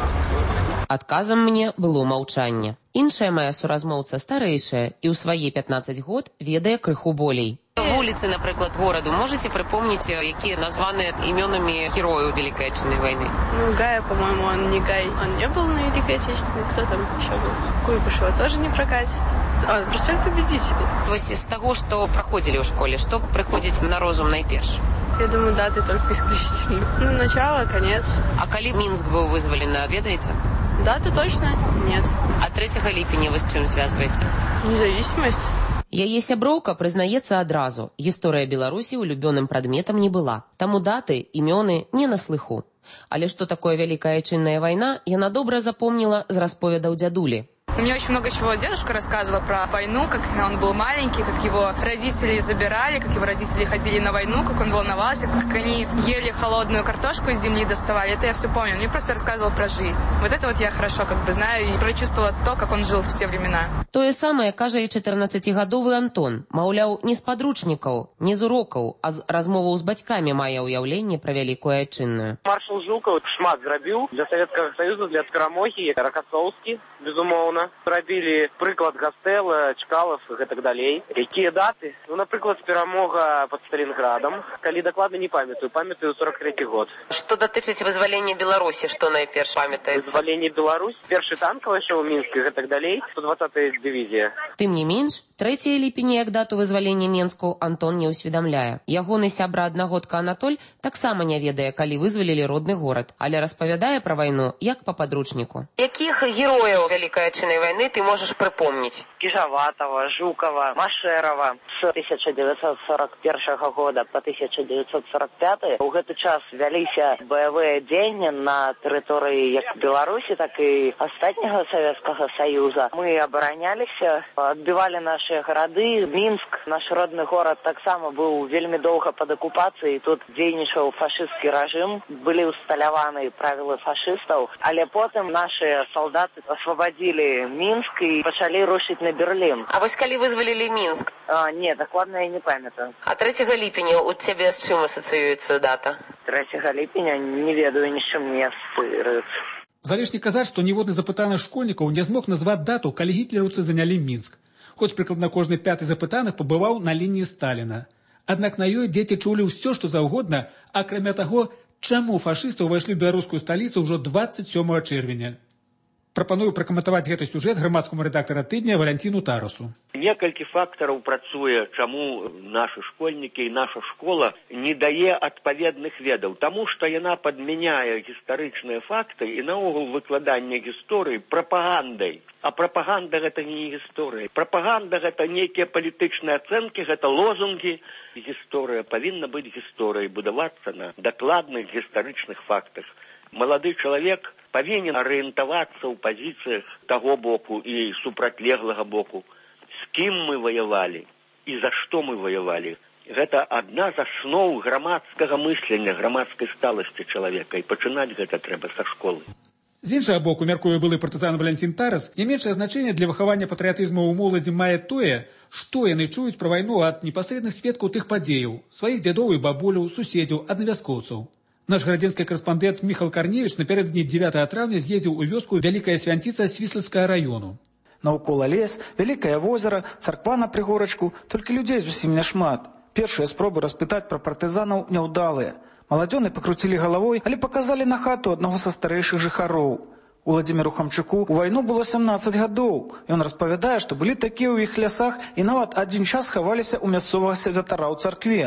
Адказам мне было маўчанне. Іншая мая суразмоўца старэйшая і ў свае 15 год ведае крыху болей. Вуліцы, напрыклад, гораду можете припомнить, якія названы імёнамі герояў Великой Отечественной войны? Ну, Гая, по-моему, он не Гай. Он не был на Великой Отечественной. Кто там еще был? Куйбышева тоже не прокатит. Проспект Победителей. То есть из того, что проходили в школе, что приходит на розум найперш? Я думаю, даты только исключительно. Ну, начало, конец. А калі Минск был вызволен, ведаете? Дату точно нет. А 3 ліпеня вы з чым звязваеце? Независимость. Яе сяброўка прызнаецца адразу. Гісторыя Беларусі улюбёным прадметам не была. Таму даты, імёны не на слыху. Але што такое Вялікая Айчынная вайна, яна добра запомніла з расповедаў дзядулі. Мне очень много чего дедушка рассказывал про войну, как он был маленький, как его родители забирали, как его родители ходили на войну, как он волновался, как они ели холодную картошку из земли доставали. Это я все помню. Он мне просто рассказывал про жизнь. Вот это вот я хорошо знаю и прочувствовала то, как он жил в те времена. Тое самае кажа і 14гадовы Антон. Маўляў, не з падручнікаў, не з урокаў, а з размоваў з бацькамі мае ўяўленне пра Вялікую Айчынную. Маршал Жукаў шмат зрабіў для Советского Союза, для Скарамохі, Рокоссовскі, безумоўна. Рабілі прыклад Гастэла, Чкалов і гэтак далей. Якія даты? Ну, напрыклад, перамога пад Сталінградам. Калі дакладна не памятаю 43 год. Што датычыць вызвалення Беларусі, што найперш памятаецца? Вызваленне Беларусь, першы танкавы ще ў Мінску і гэтак далей, 120-я дывізія. Тым не менш, 3 ліпеня як дату вызвалення Менску Антон не ўсведамляе. Ягоны сябра аднагодка Анатоль таксама не ведае, калі вызвалілі родны горад, але распавядае пра вайну як па падручніку. Якіх герояў Вялікай Айчыннай войны ты можешь припомнить? Кижаватова, Жукова, Машерова. С 1941 года по 1945 у гэты час вяліся баявыя дзеянні на тэрыторыі як Беларусі, так і астатняга Савецкага Саюза. Мы абараняліся, адбівалі нашыя гарады. Мінск, наш родны горад, таксама быў вельмі доўга пад акупацыяй. Тут дзейнічаў фашысцкі рэжым, былі ўсталяваны правілы фашыстаў, але потым нашыя салдаты асвабадзілі Мінск і пачалі рушыць на Берлін. А вось калі вызвалілі Мінск? Не, дакладна я не памятаю. А 3 ліпеня у цябе з чым асацыюецца дата? 3 ліпеня не ведаю, ні з чым не асацыюецца. Залішне казаць, што ніводны запытаны школьнікаў не змог назваць дату, калі гітлераўцы занялі Мінск. Хоць прыкладна кожны 5 запытаных пабываў на лініі Сталіна. Аднак на ёй дзеці чулі ўсё, што заўгодна, акрамя таго, чаму фашысты ўвайшлі ў беларускую сталіцу ўжо 27 чэрвеня. Прапаную пракаментаваць гэты сюжэт грамадскаму рэдактара тыдня Валянціну Тарасу. Некалькі фактараў працуе, чаму нашы школьнікі і наша школа не дае адпаведных ведаў. Таму што яна падмяняе гістарычныя факты і наогул выкладанне гісторыі прапагандай. А прапаганда гэта не гісторыя. Прапаганда гэта нейкія палітычныя ацэнкі, гэта лозунгі. Гісторыя павінна быць гісторыяй, будавацца на дакладных гістарычных фактах. Малады чалавек павінен арыентавацца ў пазіцыях таго боку і супрацьлеглага боку. З кім мы ваявалі і за што мы ваявалі. Гэта адна з асноў грамадскага мыслення, грамадскай сталасці чалавека, і пачынаць гэта трэба са школы. З іншага боку, мяркуе былы партызан Валянцін Тарас, не меншае значэнне для выхавання патрыятызму ў моладзі мае тое, што яны чуюць пра вайну ад непасрэдных сведкаў тых падзеяў, сваіх дзядоў і бабуляў, суседзяў, аднавяскоўцаў. Наш градзенскі карэспандэнт Міхал Карневіч напярэдадні 9 траўня з'ездзіў у вёску Вялікая Свянціца Свіслацкага раёну. Наўкола лес, вялікае возера, царква на прыгорачку, толькі людзей зусім няшмат. Першыя спробы распытаць пра партызанаў няўдалыя. Маладзёны пакруцілі галавой, але паказалі на хату аднаго са старэйшых жыхароў. Уладзіміру Хамчуку у вайну было 17 гадоў. Ён распавядае, што былі такія ў іх лясах і нават адзін час хаваліся ў мясцовага святара ў царкве.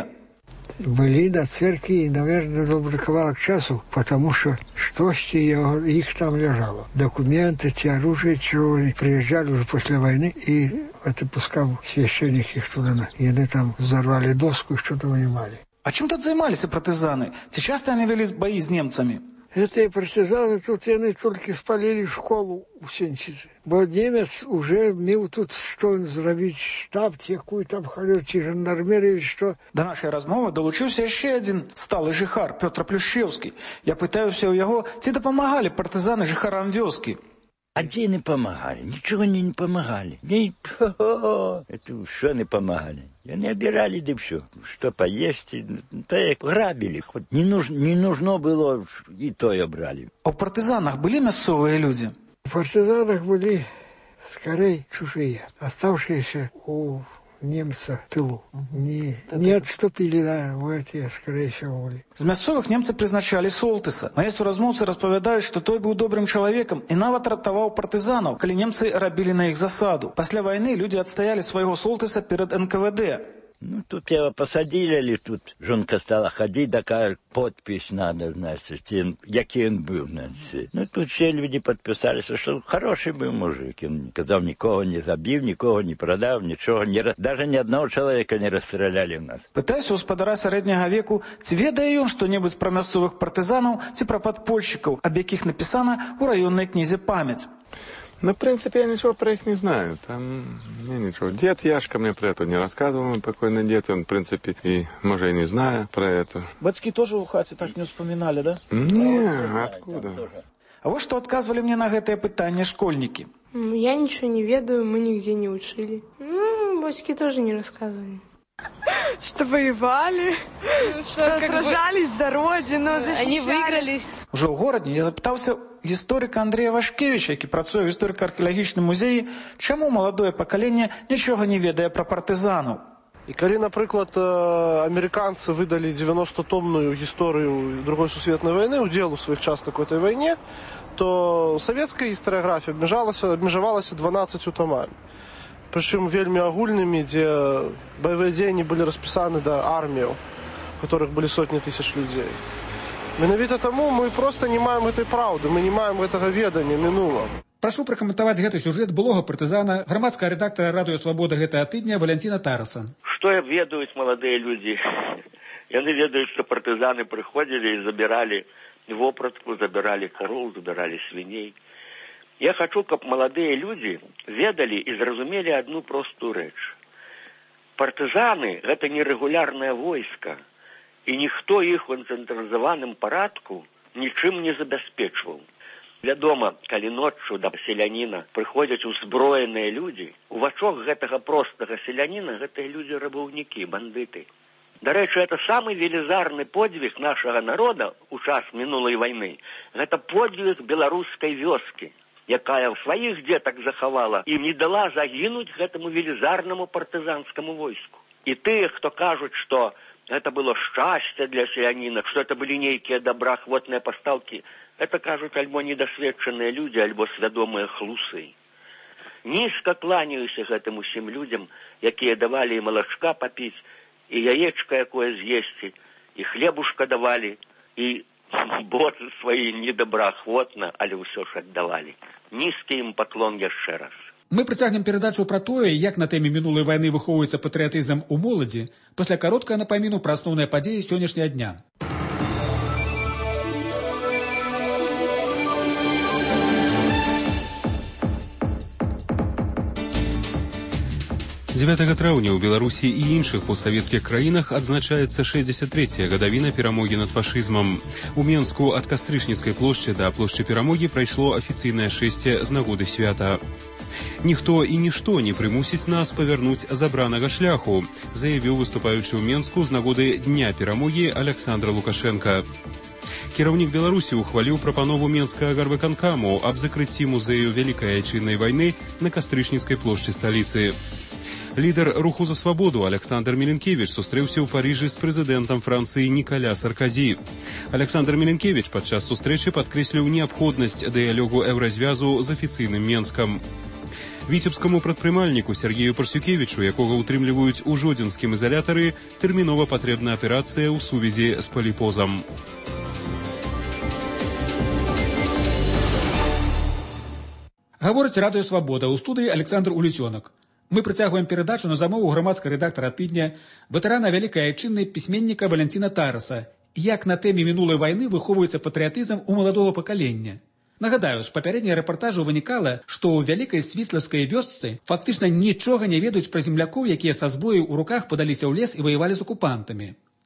Были до церкви, наверное, добрый кавалок часу, потому что что-то их там лежало. Документы, те оружие, чего приезжали уже после войны, и это пускал священник их туда. И они там взорвали доску и что-то вынимали. А чем тут занимались партизаны? Сейчас они вели бои с немцами. Это партизаны тут они только спалили школу у Сенчицы. Бо немец уже мел тут что зробить штаб, якую там халюці жандармерію, что... До нашей размовы долучился еще один сталый жыхар, Петр Плющевский. Я пытаюся у яго, ці дапамагали партизаны жыхарам вёскі. А где не помогали? Ничего не помогали. Это что не помогали? Они обирали, да все. Что поесть, то грабили. Хоть не нужно было, и то и брали. А в партизанах были мясцовые люди? В партизанах были, скорее, чужие, оставшиеся у немца в тылу. Не отступили, да, в эти, скорее всего, были. З мясцовых немцы прызначалі Солтыса. Мае суразмоўцы распавядаюць, што той быў добрым чалавекам і нават ратаваў партызанаў, калі немцы рабілі на іх засаду. Пасля вайны людзі адстаялі свайго Солтыса перад НКВД. Ну, тут его посадили, или тут жонка стала ходить, такая подпись надо, значит, який он был, значит. Ну, тут все люди подписались, что хороший был мужик. Он сказал, никого не забил, никого не продал, ничего, даже ни одного человека не расстреляли у нас. Пытаюсь у гаспадара сярэдняга веку, ці ведае ён што-небудзь пра мясцовых партызанаў ці пра падпольшчыкаў, аб якіх напісана ў раённай кнізе «Памяць». Ну, в принципе, я ничего про их не знаю. Там ничего. Дед Яшка мне про это не рассказывал, мой покойный дед. Он, в принципе, и, может, и не знает про это. Бацькі тоже ў хаце так не вспоминали, да? Не, откуда? А вот что отказывали мне на гэтае пытанне школьники. Я ничего не ведаю, мы нигде не учили. Ну, бацькі тоже не рассказывали. Что воевали, что сражались за родину, защищали. Они выигрались. Уже ў горадзе я запытаўся гісторыка Андрея Вашкевіча, які працуе ў гісторыка-археалагічным музеі, чаму маладое пакаленне нічога не ведае пра партызанаў. І калі, напрыклад, амерыканцы выдалі 90-томную гісторыю Другой сусветнай вайны, удзел у сваіх частак у этой вайне, то савецкая гістарыяграфія абмежавалася 12 томамі. Причем вельми агульными, где боевые дзеянні были расписаны до армии, в которых были сотни тысяч людей. Менавіта таму мы просто не маем этой правды, мы не маем гэтага ведання мінула. Прашу пракаментаваць гэты сюжэт былога партызана, грамадскага рэдактара радыё «Свабода» гэтага тыдня Валянціна Тараса. Что ведаюць маладыя людзі? Яны ведаюць, што партызаны прыходзілі і забіралі вопратку, забіралі кароў, забіралі свіней. Я хочу, каб маладыя людзі ведалі і зразумелі одну простую рэч. Партызаны – гэта нерэгулярнае войска, і ніхто іх у цэнтралізаваным парадку нічым не забяспечваў. Вядома, калі ноччу да селяніна прыходзяць узброеныя людзі, у вачах гэтага простага селяніна гэтыя людзі рабаўнікі, бандыты. Дарэчы, это самы велізарны подзвіг нашага народа ў час мінулай вайны. Гэта подзвіг беларускай вёскі, якая ў сваіх дзетак захавала і не дала загінуць гэтаму велізарнаму партызанскаму войску. І тыя, хто кажуць, што гэта было шчасце для селяніна, што это былі нейкія добраахвотныя пастаўкі, это кажуць альбо недасведчаныя людзі, альбо свядомыя хлусы. Нізка кланяюся гэтым усім людзям, якія давалі і малачка папіць, і яечка якое з'есці, і хлебушка давалі, і боты сваі недобраахвотна, але ўсё ж аддавалі. Нізкі ім паклон яшчэ раз. Мы прыцягнем перадачу пра тое, як на тэме мінулай вайны выхоўваецца патрыятызм у моладзі, пасля кароткага напаміну пра асноўныя падзеі сённяшняга дня. Дзевятага траўня ў Беларусі і іншых постсавецкіх краінах адзначаецца 63-я гадавіна перамогі над фашызмам. У Менску ад Кастрычніцкай плошчы да плошчы Перамогі прайшло афіцыйнае шэсце з нагоды свята. Ніхто і нішто не прымусіць нас павярнуць з абранага шляху, заявіў выступаючы ў Менску з нагоды Дня перамогі Аляксандр Лукашенка. Кіраўнік Беларусі ухваліў прапанову Менскага гарвыканкаму аб закрыцці музею Вялікай Айчыннай вайны на Кастрычніцкай плошчы сталіцы. Лідар руху за свабоду Александр Міленкевіч сустрэўся ў Парыжы з прэзідэнтам Францыі Нікаля Сарказі. Александр Міленкевіч падчас сустрэчы падкрэсліў неабходнасць дыялогу еўразвязу з афіцыйным Менскам. Віцебскаму прадпрымальніку Сергею Парсюкевічу, якога ўтрымліваюць у жодзінскім ізалятары, тэрмінова патрэбна аперацыя ў сувязі з паліпозам. Гаворыць радыё «Свабода», у студыі Александр Улецёнак. Мы прыцягваем перадачу на замову грамадскага рэдактара тыдня, ветэрана Вялікай Айчыннай пісьменніка Валянціна Тараса, як на тэме мінулай вайны выхоўваецца патрыятызм у маладога пакалення. Нагадаю, з папярэдняга рэпартажу вынікала, што ў вялікай свіслаўскай вёсцы фактычна нічога не ведаюць пра землякоў, якія са зброяй у руках падаліся ў лес і ваявалі з акупантамі.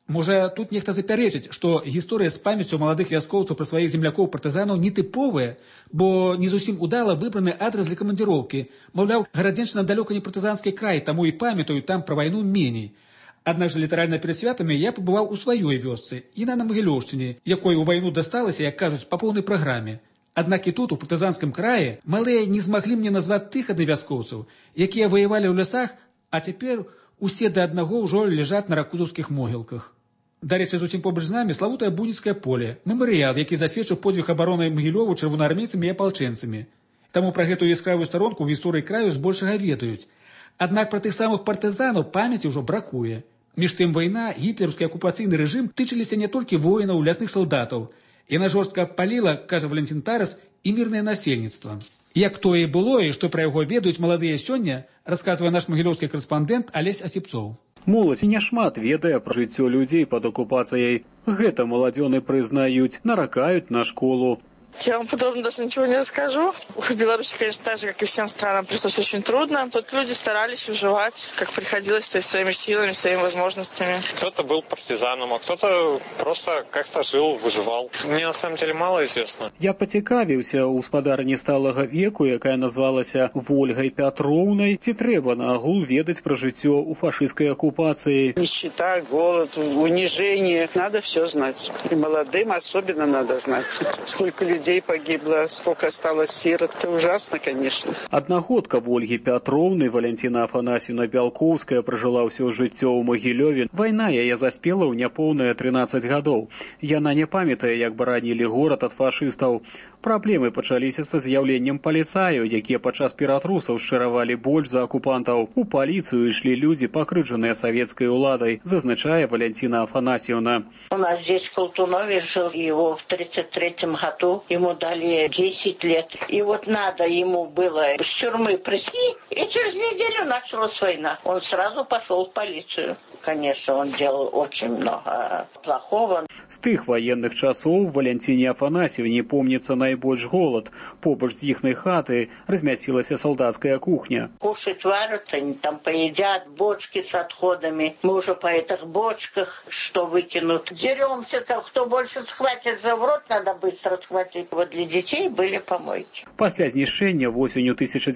Можа, тут нехта запярэчыць, што гісторыя з памяццю маладых вяскоўцаў пра сваіх землякоў-партызанаў нетыповая, бо не зусім удала выбраны адрас для камандзіроўкі. Маўляў, Гарадзеншчына далёка не партызанскі край, таму і памятаю там пра вайну меней. Аднак жа літаральна перад святамі я пабываў у сваёй вёсцы, яна на Магілёўшчыне, якой у вайну дасталася, як кажуць, па поўнай праграме. Аднак і тут, у партызанскім краі, малыя не змаглі мне назваць тых аднавяскоўцаў, якія ваявалі ў лясах, а цяпер усе да аднаго ўжо ляжаць на ракузаўскіх могілках. Дарэчы, зусім побач з намі славутае Буніцкае поле, мемарыял, які засведчыў подзвіг абароны Магілёву чырвонаармейцамі і апалчэнцамі. Таму пра гэтую яскравую старонку ў гісторыі краю збольшага ведаюць. Аднак пра тых самых партызанаў памяці ўжо бракуе. Між тым вайна, гітлераўскі акупацыйны рэжым тычыліся не толькі воінаў, лясных салдатаў. Яна жорстка паліла, кажа Валентин Тарас, і мірнае насельніцтва. Як тое і было, і што пра яго ведаюць маладыя сёння, расказвае наш магілёўскі корэспандэнт Алесь Асіпцоў. Моладзь няшмат ведае пра жыццё людзей пад акупацыяй. Гэта маладзёны прызнаюць, наракаюць на школу. Я вам подробно даже ничего не расскажу. В Беларуси, конечно, так же, как и всем странам, пришлось очень трудно. Тут люди старались выживать, как приходилось, то есть своими силами, своими возможностями. Кто-то был партизаном, а кто-то просто как-то жил, выживал. Мне на самом деле мало известно. Я пацікавіўся ў гаспадарні сталага веку, якая назвалася Вольгай Пятроўнай. Ці трэба на агул ведаць пра жыццё ў фашысцкай акупацыі? Нищета, голод, унижение. Надо все знать. И молодым особенно надо знать. Сколько людей погибло, сколько осталось сирот. Это ужасно, конечно. Аднагодка Вольгі Пятроўны, Валентина Афанасьевна Бялкоўская, пражыла ўсё жыццё ў Магілёве. Вайна яе заспела ў няпоўныя 13 гадоў. Яна не памятае, як баранілі горад ад фашыстаў. Праблемы пачаліся са з'яўленнем паліцаяў, якія падчас ператрусаў шчыравалі больш за акупантаў. У паліцыю ішлі людзі, пакрыўджаныя савецкай уладай, зазначае Валентина Афанасьевна. У нас здесь в Колтунове жил, его в 1933 году ему дали 10 лет. И вот надо ему было с тюрьмы прийти, и через неделю началась война. Он сразу пошел в полицию. Конечно, он делал очень много плохого. З тых военных часоў Валентине Афанасьевне помнится найбольш голод. Побач з іхнай хаты размясцілася солдатская кухня. Кушать варятся, они там поедят, бочки с отходами. Мы уже по этих бочках что выкинут. Деремся, там, кто больше схватит за в рот, надо быстро схватить. Вот для детей были помойки. Пасля знішчэння восенню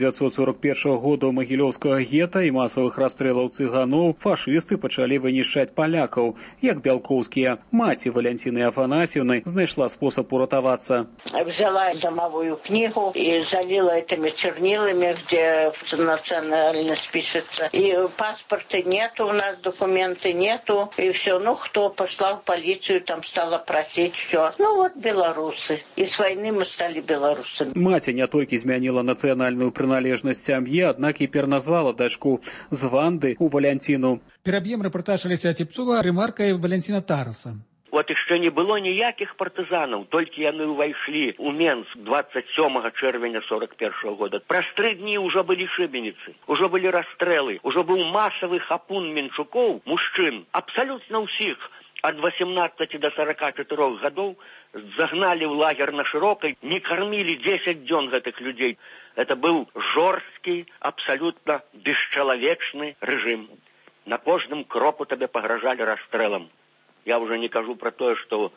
1941 года Магілёўскага гета і масавых расстрэлаў цыганоў фашысты пачалі вынішчаць палякаў, як Бялкоўскія. Маці Валентины Афанасьевны знайшла способ уратавацца. Взяла домовую книгу и залила этими чернилами, где национальность пишется. И паспорта нету, у нас документы нету. И все, ну кто пошла в полицию, там стала просить, все. Ну вот белорусы. И с войны мы стали белорусами. Маці не толькі змяніла нацыянальную прыналежнасць сям'і, аднак і пераназвала дачку з Ванды у Валянціну. Пераб'ем рэпартаж Алеся Асіпцова ремаркай Валентина Тараса. Вот яшчэ не было ніякіх партызанаў, толькі яны ўвайшлі ў Менск 27 чэрвеня 41 года. Праз 3 дні ўжо былі шыбеніцы, ўжо былі расстрэлы, ўжо быў масавы хапун менчукоў, мужчын, абсалютна ўсіх, ад 18 до 44 гадоў загналі ў лагер на Шырокай, не кармілі 10 дзён гэтых людзей. Это быў жорсткі, абсалютна бесчалавечны рэжым. На кожным кроку табе пагражалі расстрэлам. Я уже не кажу про тое, што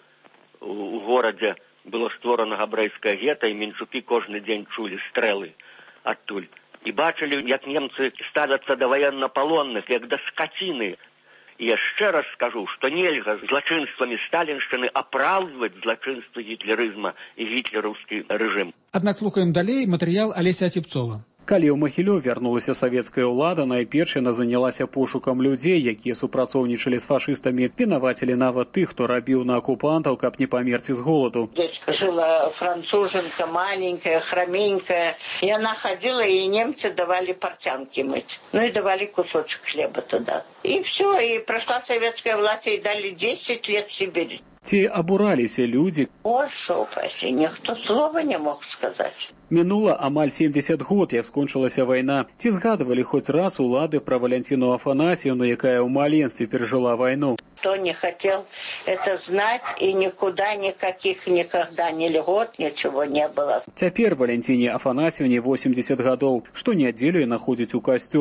у горадзе было створана габрэйскае гета, і менчукі кожны дзень чулі стрэлы адтуль. І бачылі, як немцы ставяцца да ваеннапалонных, як да скаціны. І яшчэ раз скажу, што нельга злачынствамі сталіншчыны апраўдваць злачынствы гітлерызма і гітлераўскі рэжым. Аднак слухаем далей матэрыял Алеся Асіпцова. Калі ў Магілёў вярнулася савецкая ўлада, найперш яна занялася пошукам людзей, якія супрацоўнічалі з фашыстамі, вінавацілі нават тых, хто рабіў на акупантаў, каб не памерці з голаду. Здесь жила француженка маленькая, хроменькая, и она ходила, и немцы давали портянки мыть. Ну и давали кусочек хлеба туда. И все, и прошла советская власть, и дали 10 лет в Сибири. Ці абураліся людзі? Ой, шопаси, ніхто слова не мог сказаць. Мінула амаль 70 год, як скончылася вайна. Ці згадывалі хоць раз улады пра Валентину Афанасьевну, якая ў маленстве перажыла вайну? Кто не хотел это знать, и никуда никаких никогда ни льгот, ничего не было. Цяпер Валентине Афанасьевне 80 гадоў. Штонядзелю яна ходзіць у касцёл.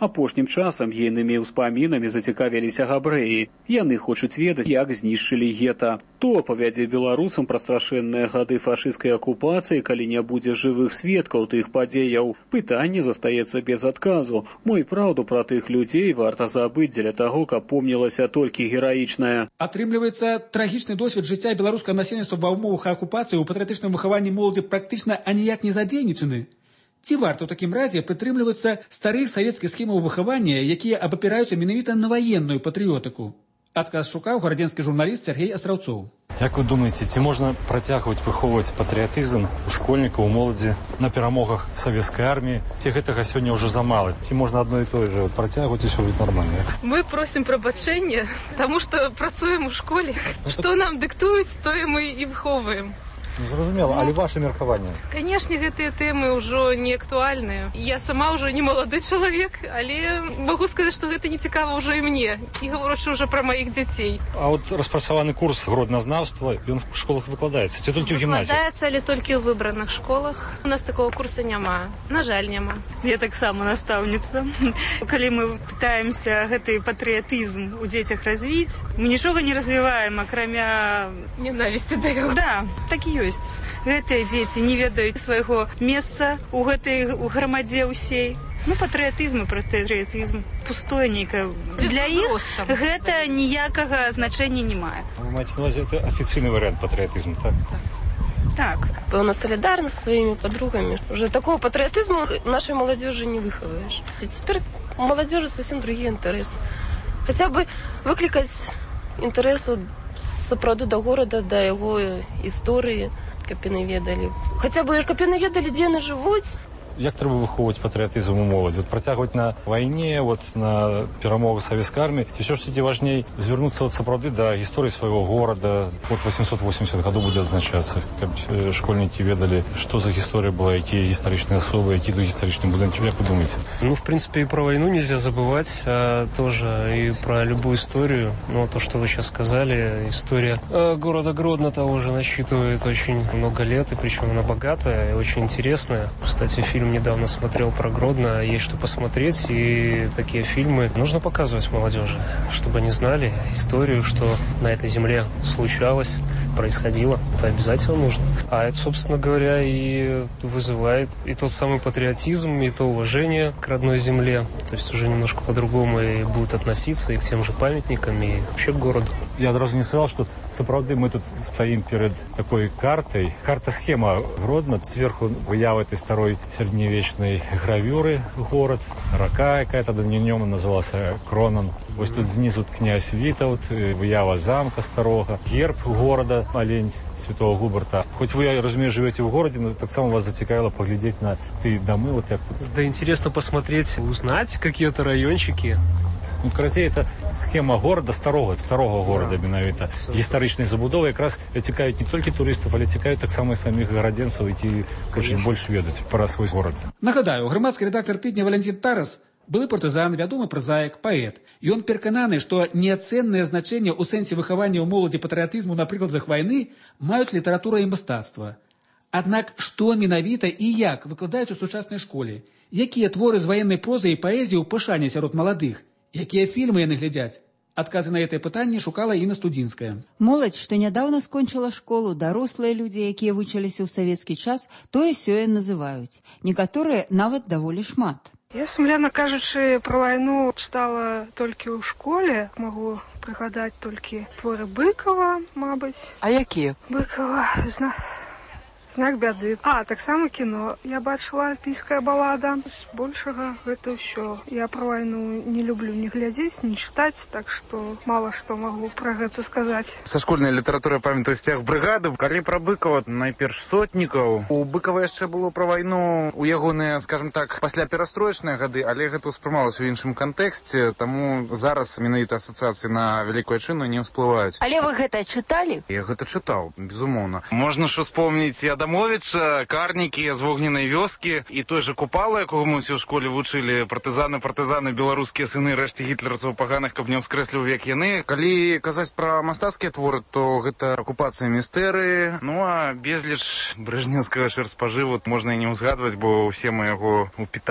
Апошнім часам ейнымі ўспамінамі зацікавіліся габрэі. Яны хочуць ведаць, як знішчылі гета. Хто павядзе беларусам пра страшэнныя гады фашысцкай акупацыі, калі не будзе жывых сведкаў тых падзеяў? Пытанне застаецца без адказу. Мо і праўду пра тых людзей варта забыць дзеля таго, каб помнілася толькі гераічная. Атрымліваецца, трагічны досвед жыцця беларускага насельніцтва ва ўмовах акупацыі ў патрыятычным выхаванні моладзі практычна аніяк не задзейнічаны. Ці варта ў такім разе прытрымлівацца старых савецкіх схемаў выхавання, якія абапіраюцца менавіта на ваенную патрыётыку? Адказ шукаў гарадзенскі журналіст Сергей Астраўцоў. Як вы думаеце, ці можна працягваць выхоўваць патрыятызм у школьнікаў, у моладзі на перамогах савецкай арміі? Ці гэтага сёння ўжо замала? Ці можна адно і тое ж працягваць і ўсё будзе нармальна? Мы просім прабачэння, таму што працуем у школе. Што нам дыктуюць, тое мы і выхоўваем. Зразумела, але ваше меркаванне? Канешне, гэтыя тэмы ўжо не актуальныя. Я сама ўжо не малады чалавек, але магу сказаць, што гэта не цікава ўжо і мне. І гаворачы ўжо пра маіх дзяцей. А от распрацаваны курс гродназнаўства, ён в школах выкладаецца? Ці толькі ў гімназіях? Выкладаецца, але толькі ў выбраных школах. У нас такого курса няма. На жаль, няма. Я таксама настаўніца. Калі мы пытаемся гэты патрыятызм у дзецях развіць, мы нічога не развіваем, акрамя ненавісці да яго. Да, так і ёсць. Гэтыя дзеці не ведаюць свайго месца ў гэтай грамадзе ўсей. Ну, патрыятызм пустое нейкае. Для іх гэта ніякага значэння не мае. Вы маеце на ўвазе, это афіцыйны варыянт патрыятызму, так? Так. Она солидарна со своими подругами. Уже такого патриотизма нашей молодежи не выховаешь. И теперь у молодежи совсем другие интересы. Хотя бы выкликать интересы сапраўды да горада, да яго гісторыі, каб яны ведалі. Хаця бы каб яны ведалі, дзе яны жывуць. Як трэба выхоўваць патрыятызм у моладзі? Працягваць на вайне, на перамогу савецкай арміі? Ці ўсё ж такі важней звярнуцца сапраўды да гісторыі свайго горада? Вот 880 гадоў будзе адзначацца, каб школьнікі ведалі, што за гісторыя была, якія гістарычныя асобы, які гістарычны будынак. Як вы думаете? Ну, в принципе, и про войну нельзя забывать, а тоже и про любую историю. Ну, то, что вы сейчас сказали, история города Гродно того же насчитывает очень много лет, и причем она богатая и очень интересная. Кстати, фильм недавно смотрел про Гродно, есть что посмотреть, и такие фильмы нужно показывать молодежи, чтобы они знали историю, что на этой земле случалось, происходило. Это обязательно нужно. А это, собственно говоря, и вызывает и тот самый патриотизм, и то уважение к родной земле. То есть уже немножко по-другому и будут относиться и к тем же памятникам, и вообще к городу. Я одразу не сказал, что сапраўды мы тут стоим перед такой картой. Карта-схема Гродно. Сверху выява этой старой средневечной гравюры город. Рака какая-то до нем называлась Кронан. Вот тут снизу князь Витовт, выява замка старого, герб города, олень Святого Губерта. Хоть вы, я разумею, живете в городе, но так само вас зацікавило поглядеть на те домы, вот как тут. Да интересно посмотреть, узнать какие-то райончики. Ну, карацей, это схема города, старого города, менавіта. Гістарычнай забудовы якраз цікавіць не толькі турыстаў, але цікавіць таксама і саміх гарадзенцаў, які хочуць больш ведаць пра свой горад. Нагадаю, грамадскі рэдактар тыдня Валентин Тарас, былы партызан, вядомы празаік, паэт. Ён перакананы, што неацэннае значэнне ў сэнсе выхавання ў моладзі патрыятызму на прыкладах вайны маюць літаратура і мастацтва. Аднак, што менавіта і як выкладаюць у сучаснай школе? Якія творы з ваеннай прозы і паэзіі ў пашане сярод маладых? Якія фільмы яны глядзяць? Адказы на гэтае пытанне шукала Інна Студзінская. Моладзь, што нядаўна скончыла школу, дарослыя людзі, якія вучыліся ў савецкі час, тое-сёе называюць. Некаторыя нават даволі шмат. Я, сумлянна кажучы, про вайну чытала толькі ў школе. Магу прыгадаць толькі творы Быкова, мабыць. А якія? Быкова, Знак бяды. А, таксама кіно. Я бачыла «Альпійская балада». З большага гэта ўсё. Я пра вайну не люблю ні глядзець, ні чытаць, так што мала што магу пра гэта сказаць. Са школьнай літаратуры памятаю сцяг брыгады. Калі пра Быкова, найперш сотнікаў. У Быкова яшчэ было пра вайну у ягоныя, скажем так, пасля перастроечныя гады, але гэта ўспрымалася ў іншым кантэксце, таму зараз менавіта асацыяцыі на Вялікую Айчыну не ўсплываюць. Але вы гэта чыталі? Я гэта чытаў, безумоўна. Можна ж успомніць Адамовіча, Карнікі з вогненай вёскі і той же Купала, якога мы ўсе ў школе вучылі, партызаны, беларускія сыны рэшце гітлерцаў паганых, каб не ўскрэсліў век яны. Калі казаць пра мастацкія творы, то гэта акупацыя містэрыі, ну а безліч брэжнеўскага шэрспажыву можна і не ўзгадваць, бо ўсе мы яго упіталі.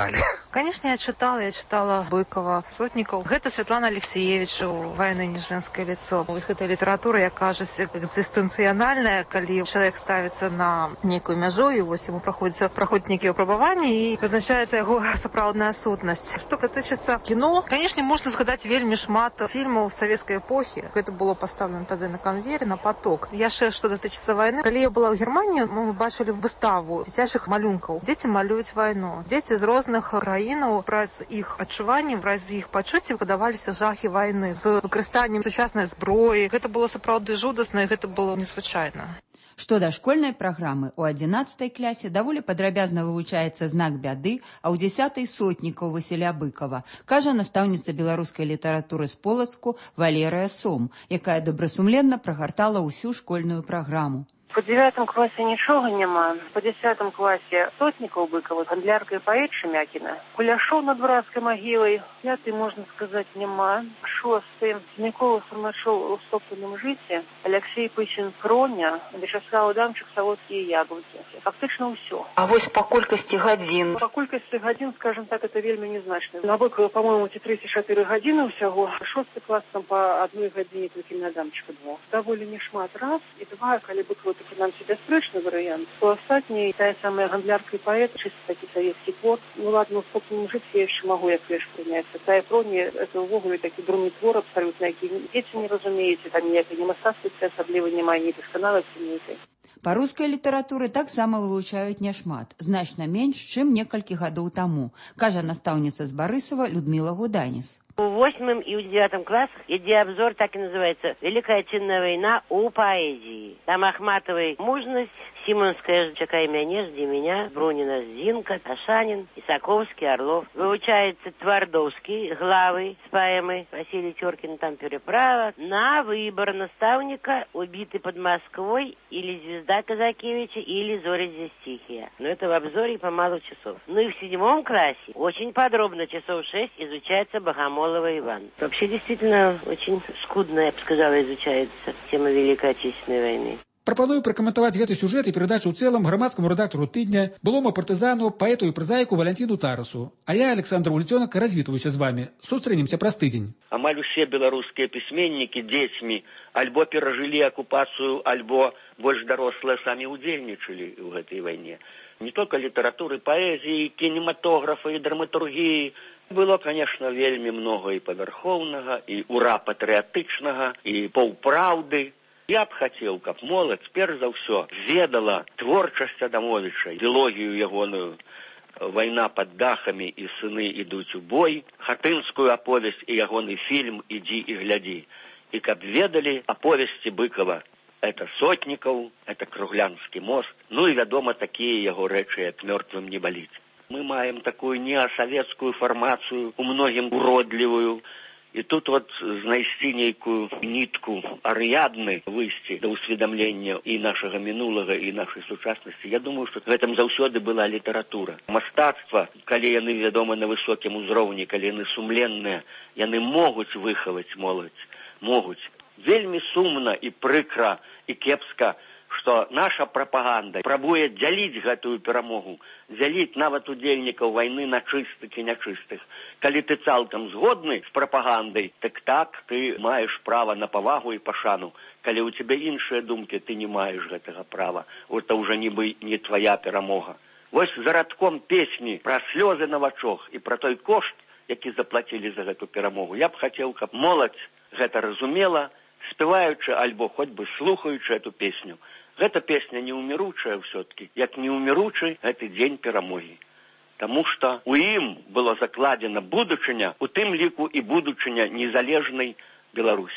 Конечно, я читала Быкова, Сотников. Гэта Светлана Алексеевич у «Войны не женское лицо». Вось гэта літаратура, як кажется, экзістэнцыянальная, калі чалавек ставіцца на некую мяжу, і вось яму праходзіць нейкія выпрабаванні, і вызначаецца яго сапраўдная сутнасць. Што датычыцца кіно, конечно, можна згадаць вельмі шмат фільмаў савецкай эпохі. Гэта было пастаўлена тады на канвеер, на поток. Яшчэ што датычыцца вайны, калі я была ў Германіі, мы бачылі выставу дзіцячых малюнкаў. Дзеці малююць вайну. Дзеці з розных краін праз іх адчуваннем, праз іх пачуццем падаваліся жахі вайны з выкарыстаннем сучаснай зброі. Гэта было сапраўды жудасна, і гэта было незвычайна. Што да школьнай праграмы, у 11 класе даволі падрабязна вывучаецца знак бяды, а ў 10 Сотнікаў Васіля Быкова, кажа настаўніца беларускай літаратуры з Полацку Валерыя Сом, якая добрасумленна прагартала ўсю школьную праграму. По 9 классе нічога няма. По 10 классе Сотников Быкова, гандлярка и поэт Шемякина. Куляшов над братской могилой. 5, можно сказать, няма. 6 Никола Сурмачев в собственном житті. Алексей Пычин Проня. Вячеслав Адамчик Солодкие ягодки. Фактично все. А вось по колькасці гадзін? По колькасці гадзін, скажем так, это вельми незначно. На Быкова, по-моему, 34 гадзины всего. 6 класс там по 1 гадзине, только на Адамчика 2. Довольно не шмат раз. И 2, коли Быкова таки нам себе спрэчны вариант, то остатние, та самая гандлярка и поэт, чисто таки советский плод. Ну ладно, в собственном житті я еще могу, як вещь принять. Та Проня, это в огуле такий дурний твор абсолютно, який дети не разумеете, там ніякої ні мастацтва особливо немає, ні досконалості ніякої. Па рускай літаратуры таксама вывучаюць няшмат, значна менш, чым некалькі гадоў таму, кажа настаўніца з Барысава Людмила Гуданіс. В 8 и в 9 классах идет обзор, так и называется, «Великая Отечественная война у поэзии». Там Ахматовой «Мужность», Симонская «Чекай меня, жди меня», Брунина «Зинка», Ашанин, Исаковский, Орлов. Выучается Твардовский, главы с поэмой, Василий Теркин там «Переправа». На выбор наставника «Убитый под Москвой» или «Звезда Казакевича» или «Зори здесь тихие». Но это в обзоре по мало часов. Ну и в 7 классе очень подробно, часов 6, изучается Богомолова Иван. Вообще действительно очень скудно, я бы сказала, изучается тема Великой Отечественной войны. Прапаную пракаментаваць гэты сюжэт і перадачу ў цэлым грамадскаму рэдактару тыдня, былому партызану, паэту і празаіку Валянціну Тарасу. А я, Александр Ульцёнак, развітваюся з вами. Сустрэнемся праз тыдзень. Амаль усе беларускія пісьменнікі дзецьмі альбо перажылі акупацыю, альбо больш дарослыя самі ўдзельнічалі ў гэтай вайне. Не только літаратуры, паэзіі, кінематографа і драматургіі. Было, конечно, вельмі много і павярхоўнага, і ура патрыятычнага, і паўпраўды. Я б хацеў, каб моладзь, перш за ўсё, ведала творчасць Адамовіча, ідэалогію ягоную «Вайна пад дахамі» і «Сыны ідуць у бой», хатынскую аповесць і ягоны фільм «Ідзі і глядзі». І каб ведалі аповесці Быкова. Это Сотнікаў, это Круглянскі мост, ну і, вядома, такія яго рэчы, як «Мёртвым не баліць». Мы маем такую неасавецкую фармацыю, у многім уродлівую, і тут вот знайсці нейкую нітку арыядны выйсці да ўсведамлення і нашага мінулага, і нашай сучаснасці. Я думаю, што гэтым заўсёды была літаратура. Мастацтва, калі яны, вядома, на высокім узроўні, калі яны сумленныя, яны могуць выхаваць моладзь, могуць. Вельмі сумна і прыкра, і кепска, што наша прапаганда прабуе дзяліць гэтую перамогу, дзяліць нават удзельнікаў вайны на чыстых і нячыстых. Калі ты цалкам згодны з прапагандай, так ты маеш права на павагу і пашану. Калі ў цябе іншыя думкі, ты не маеш гэтага права. Это ўжо нібы не твая перамога. Вось за радком песні пра слёзы на вачах і пра той кошт, які заплацілі за гэту перамогу. Я б хацеў, каб моладзь гэта разумела, спеваючи альбо хоць бы слухаючи эту песню. Гэта песня неуміручая ўсё-таки, як неуміручы гэты дзень перамогі. Таму што у ім было закладзена будучыня, у тым ліку і будучыня незалежнай Беларусі.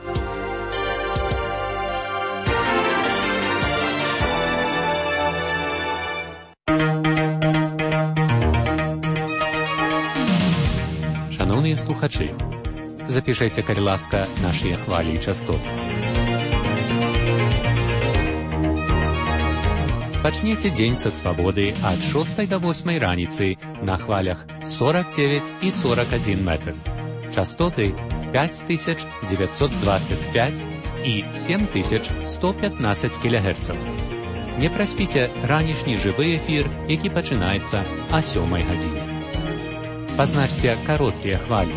Шановныя слухачы, запішайце, калі ласка, нашыя хвалі і частоты. Пачніце дзень са свабоды ад 6 до 8 раніцы на хвалях 49 і 41 метр. Частоты 5925 і 7115 кГц. Не праспіце ранішні жывы эфір, які пачынаецца о 7 гадзіне. пазначце кароткія хвалі.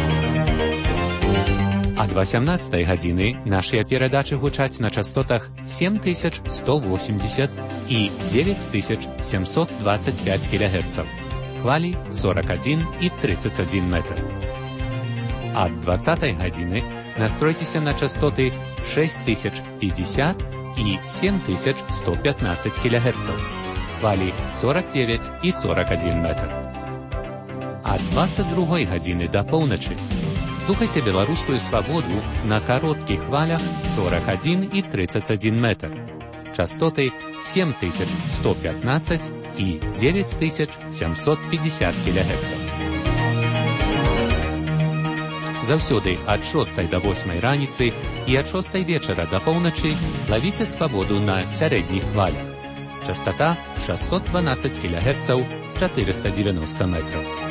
Ад 18 гадзіны нашыя перадачы гучаць на частотах 7180 і 9725 кГц. Хвалі 41 і 31 метр. Ад 20 гадзіны настройцеся на частоты 6050 і 7115 кГц. Хвалі 49 і 41 метр. Ад 22 гадзіны да поўначы слухайце беларускую свабоду на кароткіх хвалях 41 і 31 метр. Частоты 7115 і 9750 кГц. Заўсёды ад 6 до 8 раніцы і ад 6 вечара да поўначы лавіце свабоду на сярэдніх хвалях. Частота 612 кГц, 490 метров.